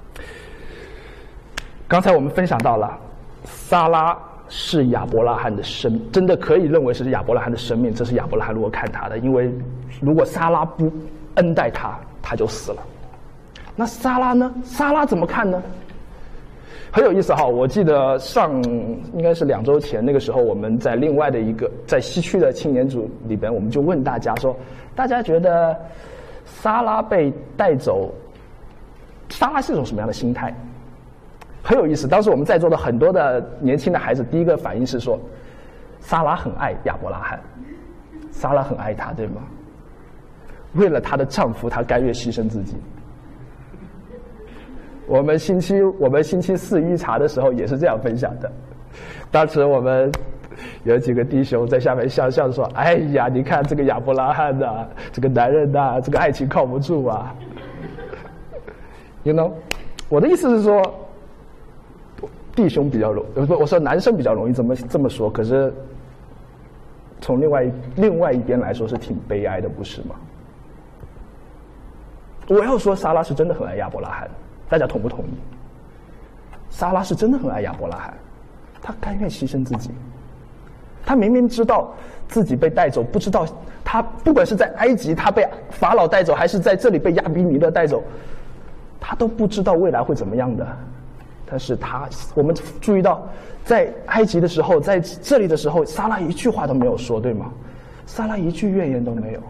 刚才我们分享到了，撒拉是亚伯拉罕的生，真的可以认为是亚伯拉罕的生命，这是亚伯拉罕如果看他的，因为如果撒拉不恩待他，他就死了。那撒拉呢？撒拉怎么看呢？很有意思哈，我记得上应该是两周前，那个时候我们在另外的一个在西区的青年组里边，我们就问大家说，大家觉得撒拉被带走，撒拉是一种什么样的心态？很有意思，当时我们在座的很多的年轻的孩子，第一个反应是说，撒拉很爱亚伯拉罕，撒拉很爱他，对吗？为了她的丈夫，她甘愿牺牲自己。我们星期我们星期四预查的时候也是这样分享的，当时我们有几个弟兄在下面笑笑说：“哎呀，你看这个亚伯拉罕呐、啊，这个男人呐、啊，这个爱情靠不住啊。” You know， 我的意思是说，弟兄比较容，我说男生比较容易这么这么说，可是从另外另外一边来说是挺悲哀的，不是吗？我要说，撒拉是真的很爱亚伯拉罕。大家同不同意？撒拉是真的很爱亚伯拉罕，他甘愿牺牲自己。他明明知道自己被带走，不知道他不管是在埃及他被法老带走，还是在这里被亚比米勒带走，他都不知道未来会怎么样的。但是他，我们注意到，在埃及的时候，在这里的时候，撒拉一句话都没有说，对吗？撒拉一句怨言都没有。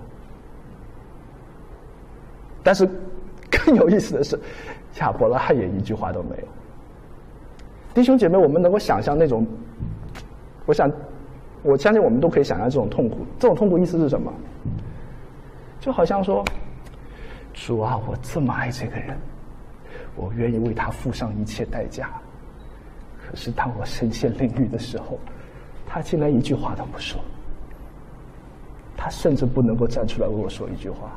但是更有意思的是，亚伯拉罕也一句话都没有。弟兄姐妹，我们能够想象那种，我想，我相信我们都可以想象这种痛苦。这种痛苦意思是什么？就好像说，主啊，我这么爱这个人，我愿意为他付上一切代价。可是当我身陷囹圄的时候，他竟然一句话都不说。他甚至不能够站出来为我说一句话。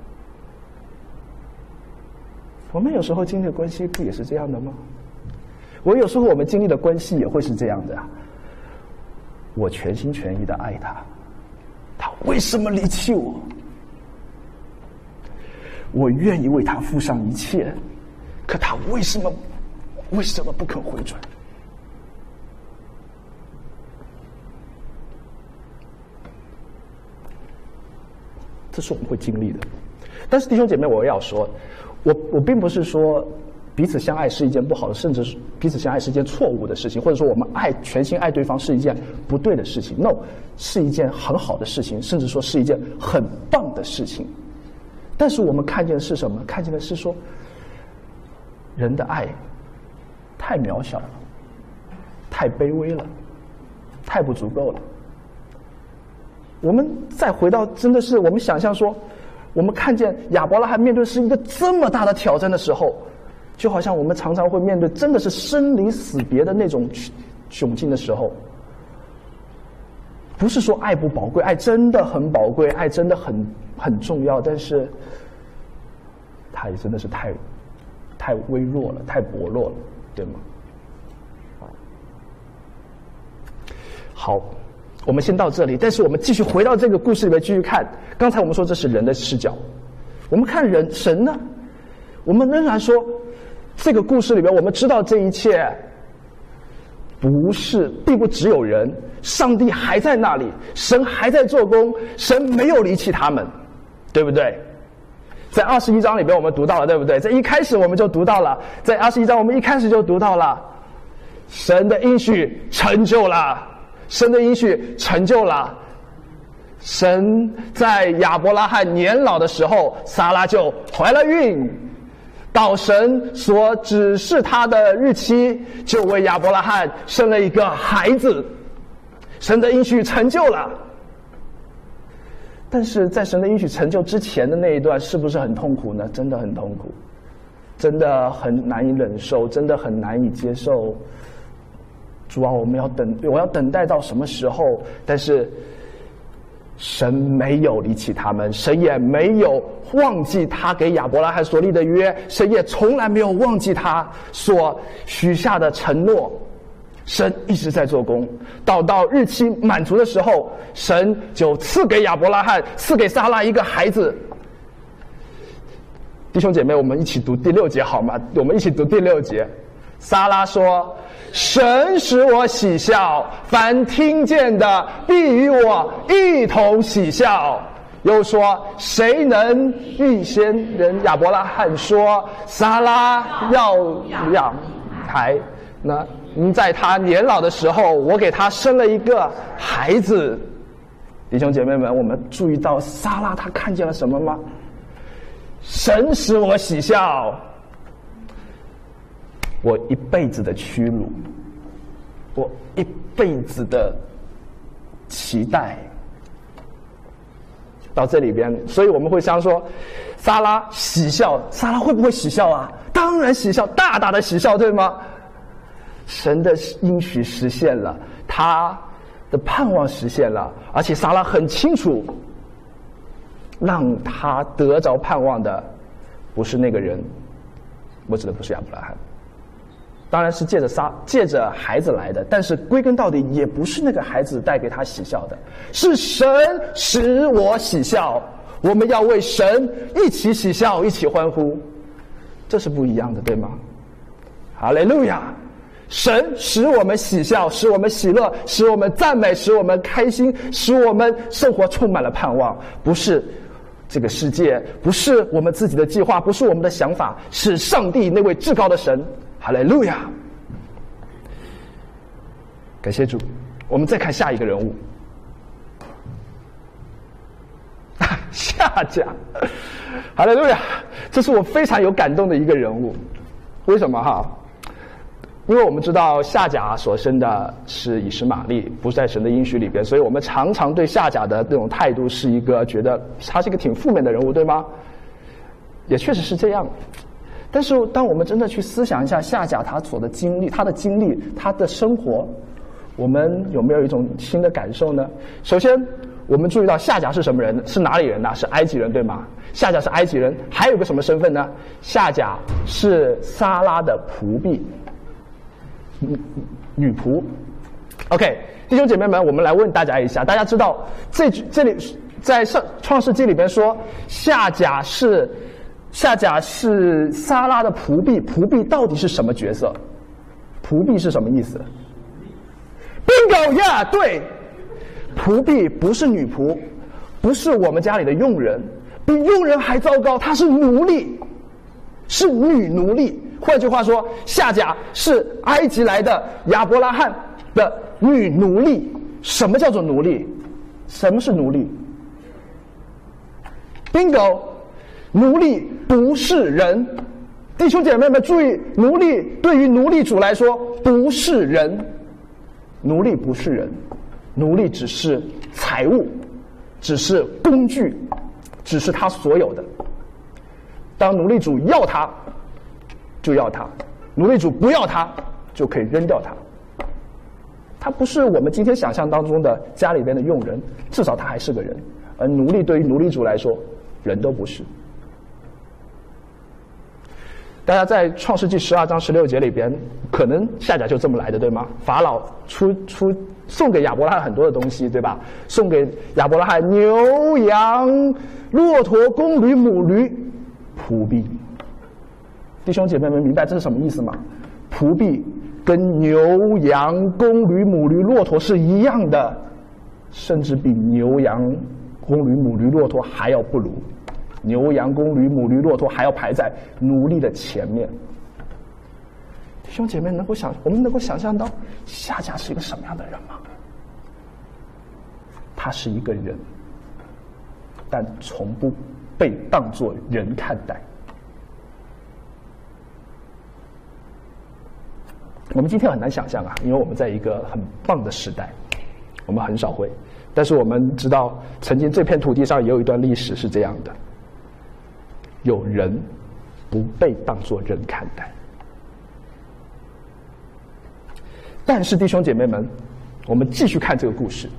我们有时候经历的关系不也是这样的吗？我有时候我们经历的关系也会是这样的。我全心全意的爱他，他为什么离弃我？我愿意为他付上一切，可他为什么为什么不肯回转？这是我们会经历的。但是弟兄姐妹，我要说，我我并不是说彼此相爱是一件不好的，甚至是彼此相爱是一件错误的事情，或者说我们爱全心爱对方是一件不对的事情。No， 是一件很好的事情，甚至说是一件很棒的事情。但是我们看见的是什么？看见的是说，人的爱太渺小了，太卑微了，太不足够了。我们再回到，真的是我们想象说，我们看见亚伯拉罕面对是一个这么大的挑战的时候，就好像我们常常会面对真的是生离死别的那种窘境的时候，不是说爱不宝贵，爱真的很宝贵，爱真的很很重要，但是它也真的是太太微弱了，太薄弱了，对吗？好，我们先到这里，但是我们继续回到这个故事里面继续看。刚才我们说这是人的视角， 我们看人神呢，我们仍然说这个故事里面我们知道这一切不是并不只有人，上帝还在那里，神还在做工，神没有离弃他们，对不对？在二十一章里边我们读到了，对不对？在一开始我们就读到了，在二十一章我们一开始就读到了神的应许成就了，神的应许成就了。神在亚伯拉罕年老的时候，撒拉就怀了孕，到神所指示他的日期，就为亚伯拉罕生了一个孩子，神的应许成就了。但是在神的应许成就之前的那一段是不是很痛苦呢？真的很痛苦，真的很难以忍受，真的很难以接受。主啊，我们要等，我要等待到什么时候？但是神没有离弃他们，神也没有忘记他给亚伯拉罕所立的约，神也从来没有忘记他所许下的承诺。神一直在做工，到到日期满足的时候，神就赐给亚伯拉罕，赐给撒拉一个孩子。弟兄姐妹，我们一起读第六节好吗？我们一起读第六节。撒拉说：神使我喜笑，凡听见的必与我一同喜笑。又说：谁能预先人亚伯拉罕说撒拉要养孩呢？在他年老的时候，我给他生了一个孩子。弟兄姐妹们，我们注意到撒拉他看见了什么吗？神使我喜笑，我一辈子的屈辱，我一辈子的期待，到这里边，所以我们会想说，撒拉喜笑，撒拉会不会喜笑啊？当然喜笑，大大的喜笑，对吗？神的应许实现了，他的盼望实现了，而且撒拉很清楚，让他得着盼望的不是那个人，我指的不是亚伯拉罕，当然是借着撒借着孩子来的，但是归根到底也不是那个孩子带给他喜笑的，是神使我喜笑。我们要为神一起喜笑，一起欢呼，这是不一样的，对吗？哈利路亚！神使我们喜笑，使我们喜乐，使我们赞美，使我们开心，使我们生活充满了盼望。不是这个世界，不是我们自己的计划，不是我们的想法，是上帝那位至高的神。哈利路亚！感谢主。我们再看下一个人物，夏甲。哈利路亚！这是我非常有感动的一个人物。为什么哈？因为我们知道夏甲所生的是以实玛利，不在神的应许里边，所以我们常常对夏甲的那种态度是一个觉得他是一个挺负面的人物，对吗？也确实是这样。但是当我们真的去思想一下夏甲他所的经历，他的经历，他的生活，我们有没有一种新的感受呢？首先我们注意到夏甲是什么人？是哪里人呢？是埃及人，对吗？夏甲是埃及人，还有个什么身份呢？夏甲是撒拉的仆婢，女仆。 OK， 弟兄姐妹们，我们来问大家一下，大家知道这这里在上创世纪里边说夏甲是夏甲是撒拉的仆婢，仆婢到底是什么角色？仆婢是什么意思 ？Bingo 呀， yeah, 对，仆婢不是女仆，不是我们家里的佣人，比佣人还糟糕，她是奴隶，是女奴隶。换句话说，夏甲是埃及来的亚伯拉罕的女奴隶。什么叫做奴隶？什么是奴隶 ？Bingo， 奴隶不是人。弟兄姐妹们注意，奴隶对于奴隶主来说不是人，奴隶不是人，奴隶只是财物，只是工具，只是他所有的。当奴隶主要他，就要他；奴隶主不要他，就可以扔掉他。他不是我们今天想象当中的家里边的佣人，至少他还是个人。而奴隶对于奴隶主来说，人都不是。 大家在创世纪十二章十六节里边，可能夏甲就这么来的，对吗？法老出出送给亚伯拉罕很多的东西，对吧？送给亚伯拉罕牛羊、骆驼、公驴、母驴、仆婢。弟兄姐妹们，明白这是什么意思吗？仆婢跟牛羊、公驴、母驴、骆驼是一样的，甚至比牛羊、公驴、母驴、骆驼还要不如。牛羊、公驴、母驴、骆驼还要排在奴隶的前面。弟兄姐妹，能够想，我们能够想象到夏甲是一个什么样的人吗？他是一个人，但从不被当作人看待。我们今天很难想象啊，因为我们在一个很棒的时代，我们很少会。但是我们知道，曾经这片土地上也有一段历史是这样的。有人不被当作人看待，但是弟兄姐妹们，我们继续看这个故事。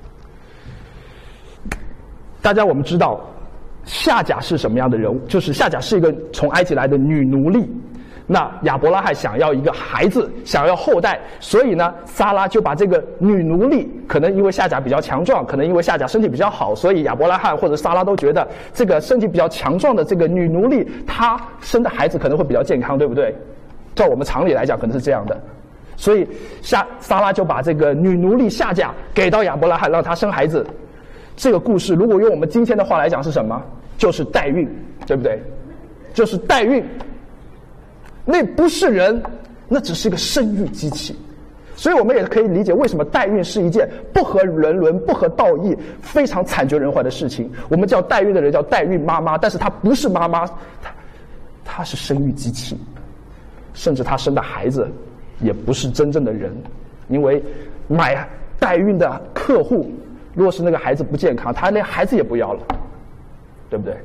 大家我们知道，夏甲是什么样的人物？就是夏甲是一个从埃及来的女奴隶。那亚伯拉罕想要一个孩子，想要后代，所以呢，撒拉就把这个女奴隶，可能因为夏甲比较强壮，可能因为夏甲身体比较好，所以亚伯拉罕或者撒拉都觉得这个身体比较强壮的这个女奴隶，她生的孩子可能会比较健康，对不对？照我们常理来讲，可能是这样的。所以夏撒拉就把这个女奴隶夏甲给到亚伯拉罕，让他生孩子。这个故事如果用我们今天的话来讲是什么？就是代孕，对不对？就是代孕。那不是人，那只是一个生育机器。所以我们也可以理解为什么代孕是一件不合人伦、不合道义、非常惨绝人寰的事情。我们叫代孕的人叫代孕妈妈，但是她不是妈妈，她她是生育机器，甚至她生的孩子也不是真正的人，因为买代孕的客户，如果是那个孩子不健康，他连孩子也不要了，对不对？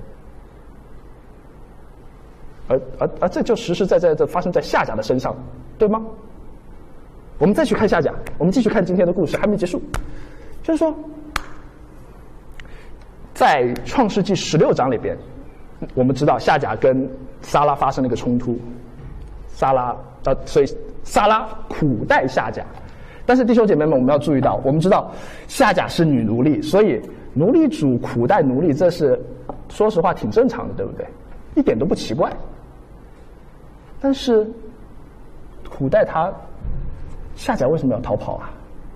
而而而这就实实在在的发生在夏甲的身上，对吗？我们再去看夏甲，我们继续看今天的故事，还没结束。就是说，在创世纪十六章里边，我们知道夏甲跟撒拉发生了一个冲突，撒拉呃，所以撒拉苦待夏甲。但是弟兄姐妹们，我们要注意到，我们知道夏甲是女奴隶，所以奴隶主苦待奴隶，这是说实话挺正常的，对不对？一点都不奇怪。但是苦待他，夏甲为什么要逃跑啊？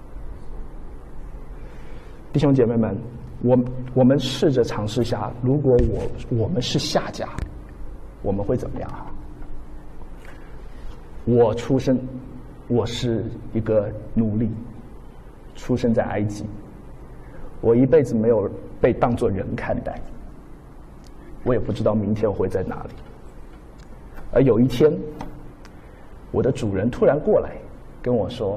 弟兄姐妹们，我我们试着尝试一下，如果我我们是夏甲，我们会怎么样啊？我出生，我是一个奴隶，出生在埃及，我一辈子没有被当作人看待，我也不知道明天我会在哪里。而有一天，我的主人突然过来跟我说，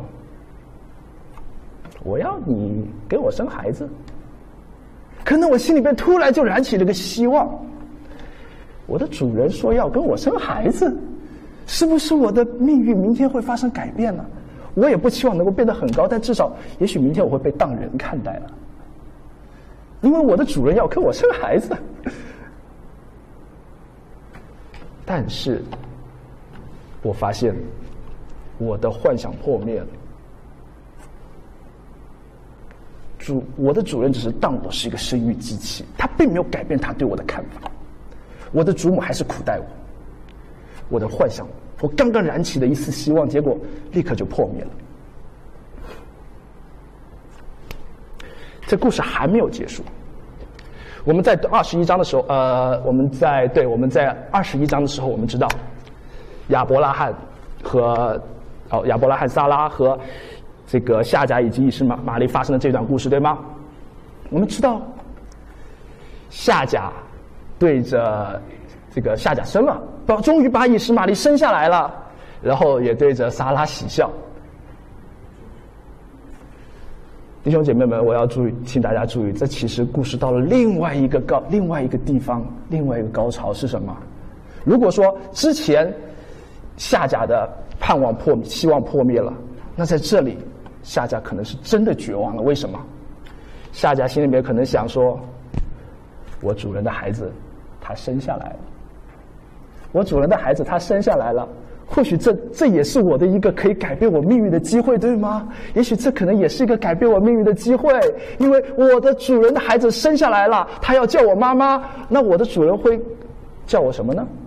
我要你给我生孩子。可能我心里边突然就燃起了个希望，我的主人说要跟我生孩子，是不是我的命运明天会发生改变呢？我也不期望能够变得很高，但至少也许明天我会被当人看待了，因为我的主人要跟我生孩子。但是我发现我的幻想破灭了，主我的主人只是当我是一个生育机器，他并没有改变他对我的看法，我的主母还是苦待我，我的幻想，我刚刚燃起的一丝希望，结果立刻就破灭了。这故事还没有结束，我们在二十一章的时候，呃，我们在对我们在二十一章的时候，我们知道亚伯拉罕和哦亚伯拉罕、撒拉和这个夏甲以及以实玛玛利发生的这段故事，对吗？我们知道夏甲对着这个夏甲生了，终于把以实玛利生下来了，然后也对着撒拉喜笑。弟兄姐妹们，我要注意，请大家注意，这其实故事到了另外一个高，另外一个地方，另外一个高潮是什么？如果说之前夏甲的盼望破灭，希望破灭了，那在这里夏甲可能是真的绝望了。为什么？夏甲心里面可能想说，我主人的孩子他生下来了， 我主人的孩子他生下来了，或许这这也是我的一个可以改变我命运的机会，对吗？也许这可能也是一个改变我命运的机会，因为我的主人的孩子生下来了，他要叫我妈妈，那我的主人会叫我什么呢？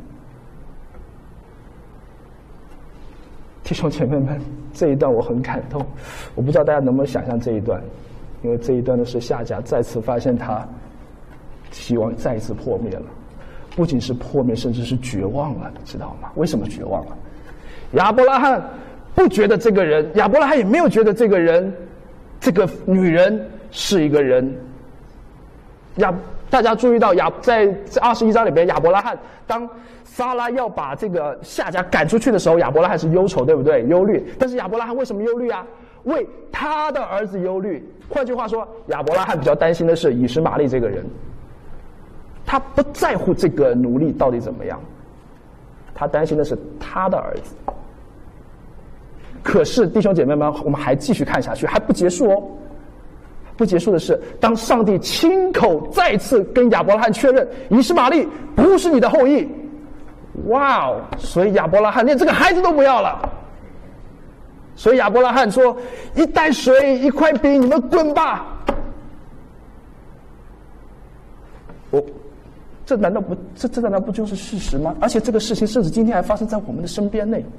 弟兄姐妹们，这一段我很感动，我不知道大家能不能想象这一段，因为这一段的是夏甲再次发现他希望再一次破灭了，不仅是破灭，甚至是绝望了，你知道吗？为什么绝望了？亚伯拉罕不觉得这个人，亚伯拉罕也没有觉得这个人，这个女人是一个人。亚大家注意到亚在二十一章里边，亚伯拉罕当撒拉要把这个夏甲赶出去的时候，亚伯拉罕是忧愁，对不对？忧虑。但是亚伯拉罕为什么忧虑啊？为他的儿子忧虑。换句话说，亚伯拉罕比较担心的是以实玛利这个人，他不在乎这个奴隶到底怎么样，他担心的是他的儿子。可是弟兄姐妹们，我们还继续看下去，还不结束哦。不结束的是，当上帝亲口再次跟亚伯拉罕确认以实玛利不是你的后裔，哇哦！所以亚伯拉罕连这个孩子都不要了。所以亚伯拉罕说：“一袋水，一块饼，你们滚吧！”我，这难道不这这难道不就是事实吗？而且这个事情甚至今天还发生在我们的身边内。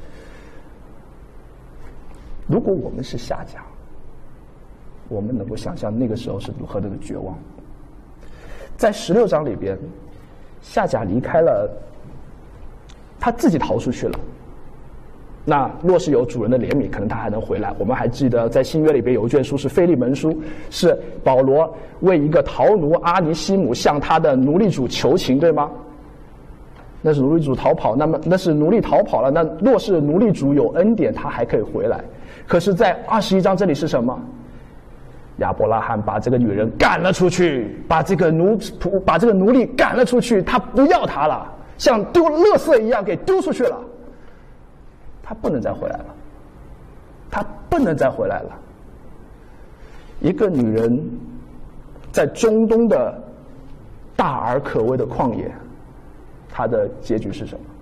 如果我们是夏甲，我们能够想象那个时候是如何的绝望。在十六章里边，夏甲离开了，他自己逃出去了。那若是有主人的怜悯，可能他还能回来。我们还记得在新约里边有一卷书是腓利门书，是保罗为一个逃奴阿尼西姆向他的奴隶主求情，对吗？那是奴隶主逃跑，那么那是奴隶逃跑了，那若是奴隶主有恩典，他还可以回来。可是在二十一章这里是什么？亚伯拉罕把这个女人赶了出去，把这个奴仆把这个奴隶赶了出去，他不要他了，像丢垃圾一样给丢出去了。他不能再回来了，他不能再回来了。一个女人在中东的大而可畏的旷野，她的结局是什么？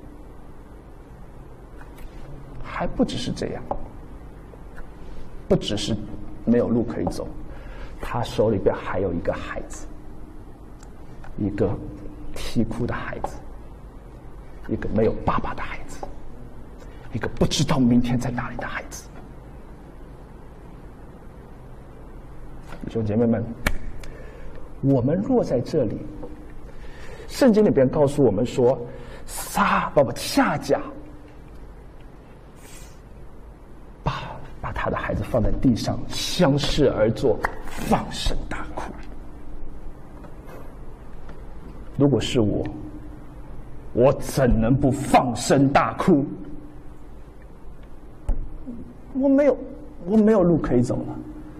还不只是这样，不只是没有路可以走，她手里边还有一个孩子，一个啼哭的孩子，一个没有爸爸的孩子，一个不知道明天在哪里的孩子。弟兄姐妹们，我们若在这里，圣经里边告诉我们说，撒不不夏甲把把他的孩子放在地上，相视而坐，放声大哭。如果是我，我怎能不放声大哭？我没有，我没有路可以走了。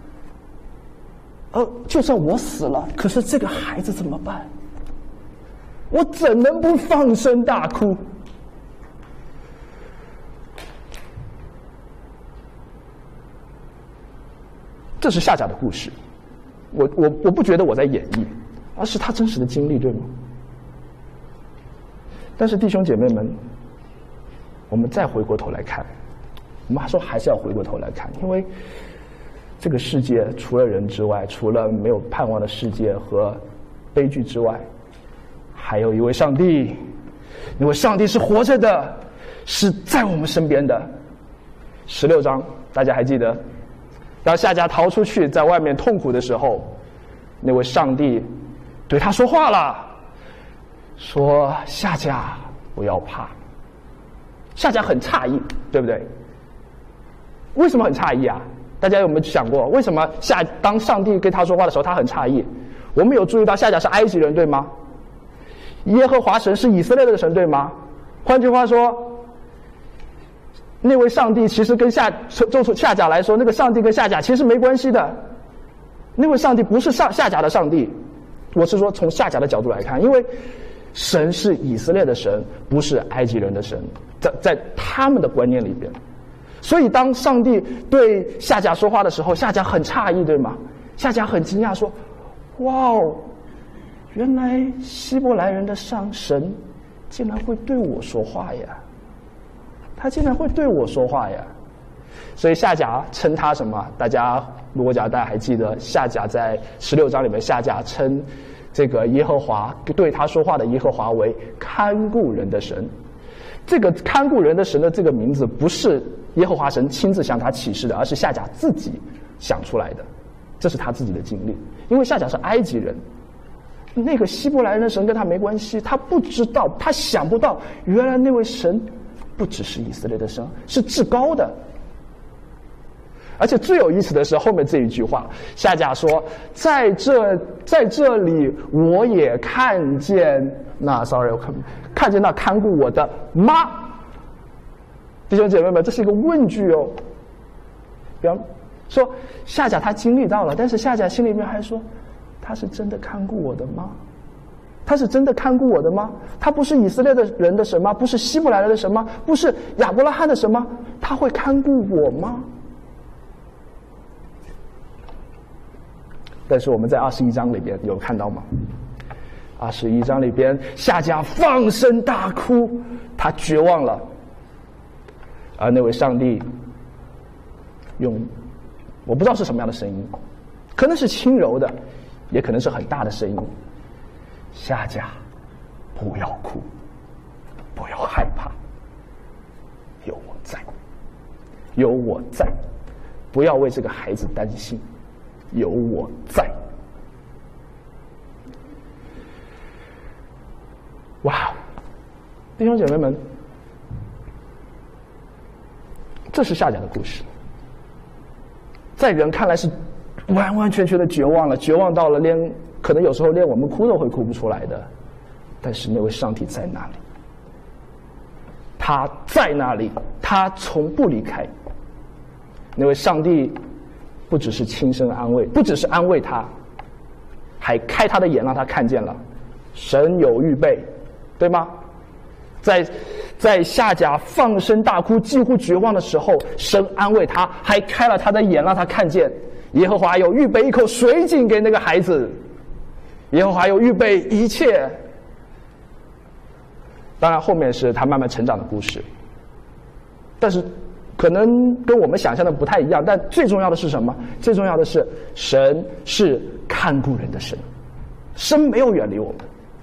呃，就算我死了，可是这个孩子怎么办？我怎能不放声大哭？这是夏甲的故事，我我我不觉得我在演绎，而是他真实的经历，对吗？但是弟兄姐妹们，我们再回过头来看，我们说还是要回过头来看，因为这个世界除了人之外，除了没有盼望的世界和悲剧之外，还有一位上帝，因为上帝是活着的，是在我们身边的。十六章大家还记得，当夏甲逃出去，在外面痛苦的时候，那位上帝对他说话了，说夏甲不要怕。夏甲很诧异，对不对？为什么很诧异啊？大家有没有想过，为什么夏当上帝跟他说话的时候，他很诧异？我们有注意到夏甲是埃及人，对吗？耶和华神是以色列的神，对吗？换句话说，那位上帝其实跟夏就夏甲来说，那个上帝跟夏甲其实没关系的。那位上帝不是上夏甲的上帝，我是说从夏甲的角度来看，因为神是以色列的神，不是埃及人的神，在在他们的观念里边。所以当上帝对夏甲说话的时候，夏甲很诧异，对吗？夏甲很惊讶，说：哇哦，原来希伯来人的上神竟然会对我说话呀！他竟然会对我说话呀！所以夏甲称他什么？大家如果假如大家还记得，夏甲在十六章里面，夏甲称这个耶和华对他说话的耶和华为看顾人的神。这个看顾人的神的这个名字不是耶和华神亲自向他启示的，而是夏甲自己想出来的，这是他自己的经历。因为夏甲是埃及人，那个希伯来人的神跟他没关系，他不知道，他想不到，原来那位神不只是以色列的神，是至高的。而且最有意思的是后面这一句话，夏甲说：“在这在这里，我也看见那 ，sorry， 我看看见那看顾我的妈。”弟兄姐妹们，这是一个问句哦。比方说，夏甲他经历到了，但是夏甲心里面还说：“他是真的看顾我的吗？他是真的看顾我的吗？他不是以色列的人的神吗？不是希伯来人的神吗？不是亚伯拉罕的神吗？他会看顾我吗？”但是我们在二十一章里边有看到吗？二十一章里边，夏甲放声大哭，他绝望了。而那位上帝用我不知道是什么样的声音，可能是轻柔的，也可能是很大的声音。夏甲，不要哭，不要害怕，有我在，有我在，不要为这个孩子担心。有我在。哇，弟兄姐妹们，这是夏甲的故事。在人看来是完完全全的绝望了，绝望到了连可能有时候连我们哭都会哭不出来的。但是那位上帝在那里，他在那里，他从不离开。那位上帝不只是轻声安慰，不只是安慰他，还开他的眼让他看见了神有预备，对吗？在在夏甲放声大哭几乎绝望的时候，神安慰他，还开了他的眼让他看见耶和华有预备一口水井给那个孩子，耶和华有预备一切。当然后面是他慢慢成长的故事，但是可能跟我们想象的不太一样，但最重要的是什么？最重要的是神是看顾人的神，神没有远离我们。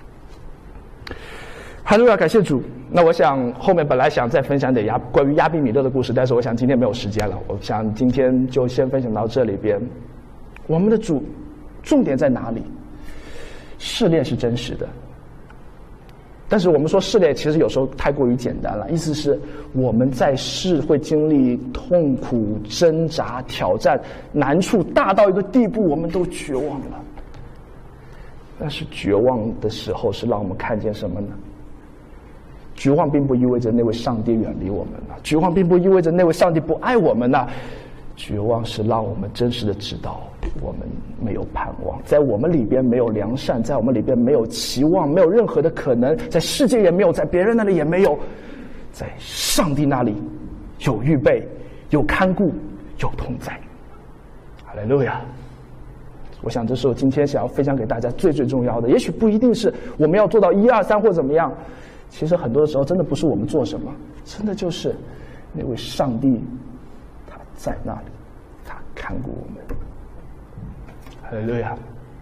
哈利路亚，感谢主。那我想后面本来想再分享点亚关于亚比米勒的故事，但是我想今天没有时间了，我想今天就先分享到这里边。我们的主重点在哪里？试炼是真实的，但是我们说试炼其实有时候太过于简单了，意思是我们在世会经历痛苦、挣扎、挑战、难处大到一个地步，我们都绝望了。但是绝望的时候是让我们看见什么呢？绝望并不意味着那位上帝远离我们了，绝望并不意味着那位上帝不爱我们了，绝望是让我们真实的知道我们没有盼望，在我们里边没有良善，在我们里边没有期望，没有任何的可能，在世界也没有，在别人那里也没有，在上帝那里有预备，有看顾，有同在。哈利路亚！我想这是我今天想要分享给大家最最重要的，也许不一定是我们要做到一二三或怎么样，其实很多的时候真的不是我们做什么，真的就是那位上帝他在那里，他看顾我们。哈利路亚！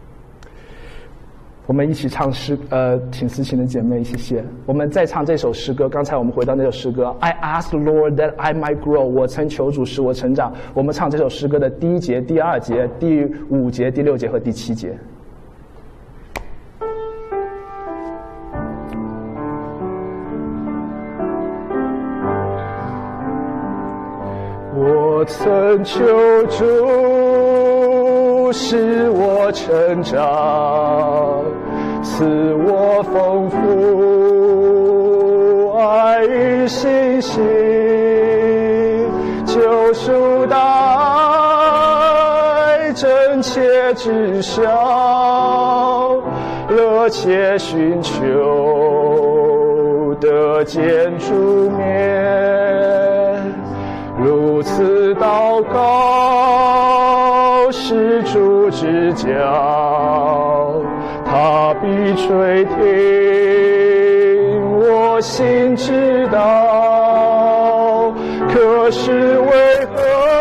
我们一起唱诗，呃，请思琴的姐妹一起写。我们再唱这首诗歌。刚才我们回到那首诗歌 ，I asked the Lord that I might grow。我曾求主使我成长。我们唱这首诗歌的第一节、第二节、第五节、第六节和第七节。 我曾求主使我成长，赐我丰富爱与信心，救赎大爱真切知晓，乐切寻求得见主面，如此祷告，是主指教，他必垂听我我心知道，可是为何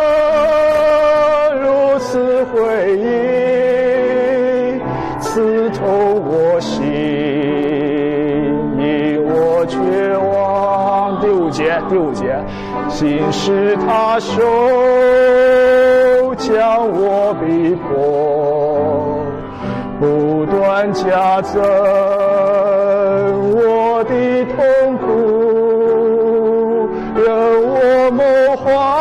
如此回忆，刺透我心，引我绝望。第五节，第五节，心是他手将我逼迫，不断加增我的痛苦，任我谋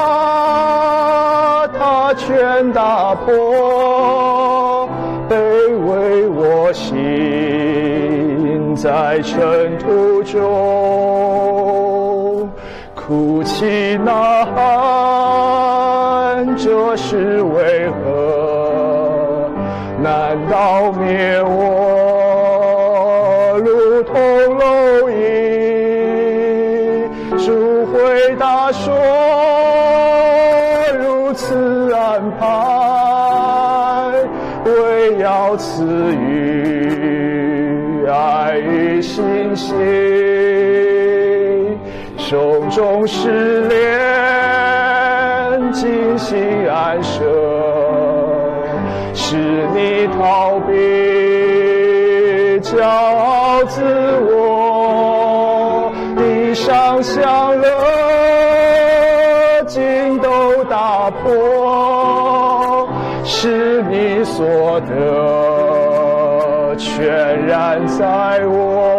划，他全打破，卑微我心在尘土中哭泣呐喊，这是为何？难道灭我如同蝼蚁？主回答说，如此安排，为要赐予爱与信心，手中试炼，精心安设，使你逃避骄傲自我，地上享乐尽都打破，使你所得全然在我。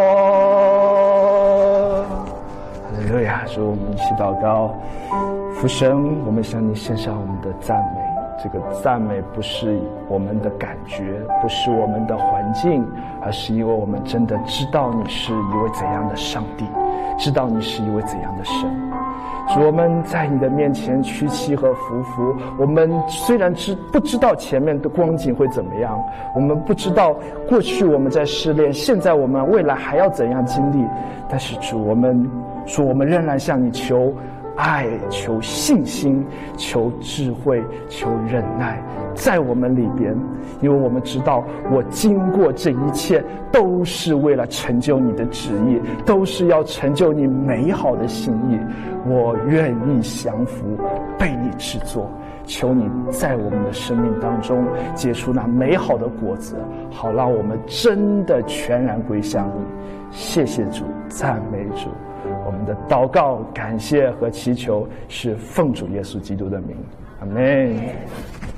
哈利路亚！主，我们一起祷告。父神，我们向你献上我们的赞美。这个赞美不是我们的感觉，不是我们的环境，而是因为我们真的知道你是一位怎样的上帝，知道你是一位怎样的神。主，我们在你的面前屈膝和匍匐，我们虽然知不知道前面的光景会怎么样，我们不知道过去我们在失恋，现在我们未来还要怎样经历，但是主，我们说我们仍然向你求爱，求信心，求智慧，求忍耐，在我们里边，因为我们知道我经过这一切都是为了成就你的旨意，都是要成就你美好的心意，我愿意降服，被你制作。求你在我们的生命当中结出那美好的果子，好让我们真的全然归向你。谢谢主，赞美主。我们的祷告、感谢和祈求是奉主耶稣基督的名，阿们。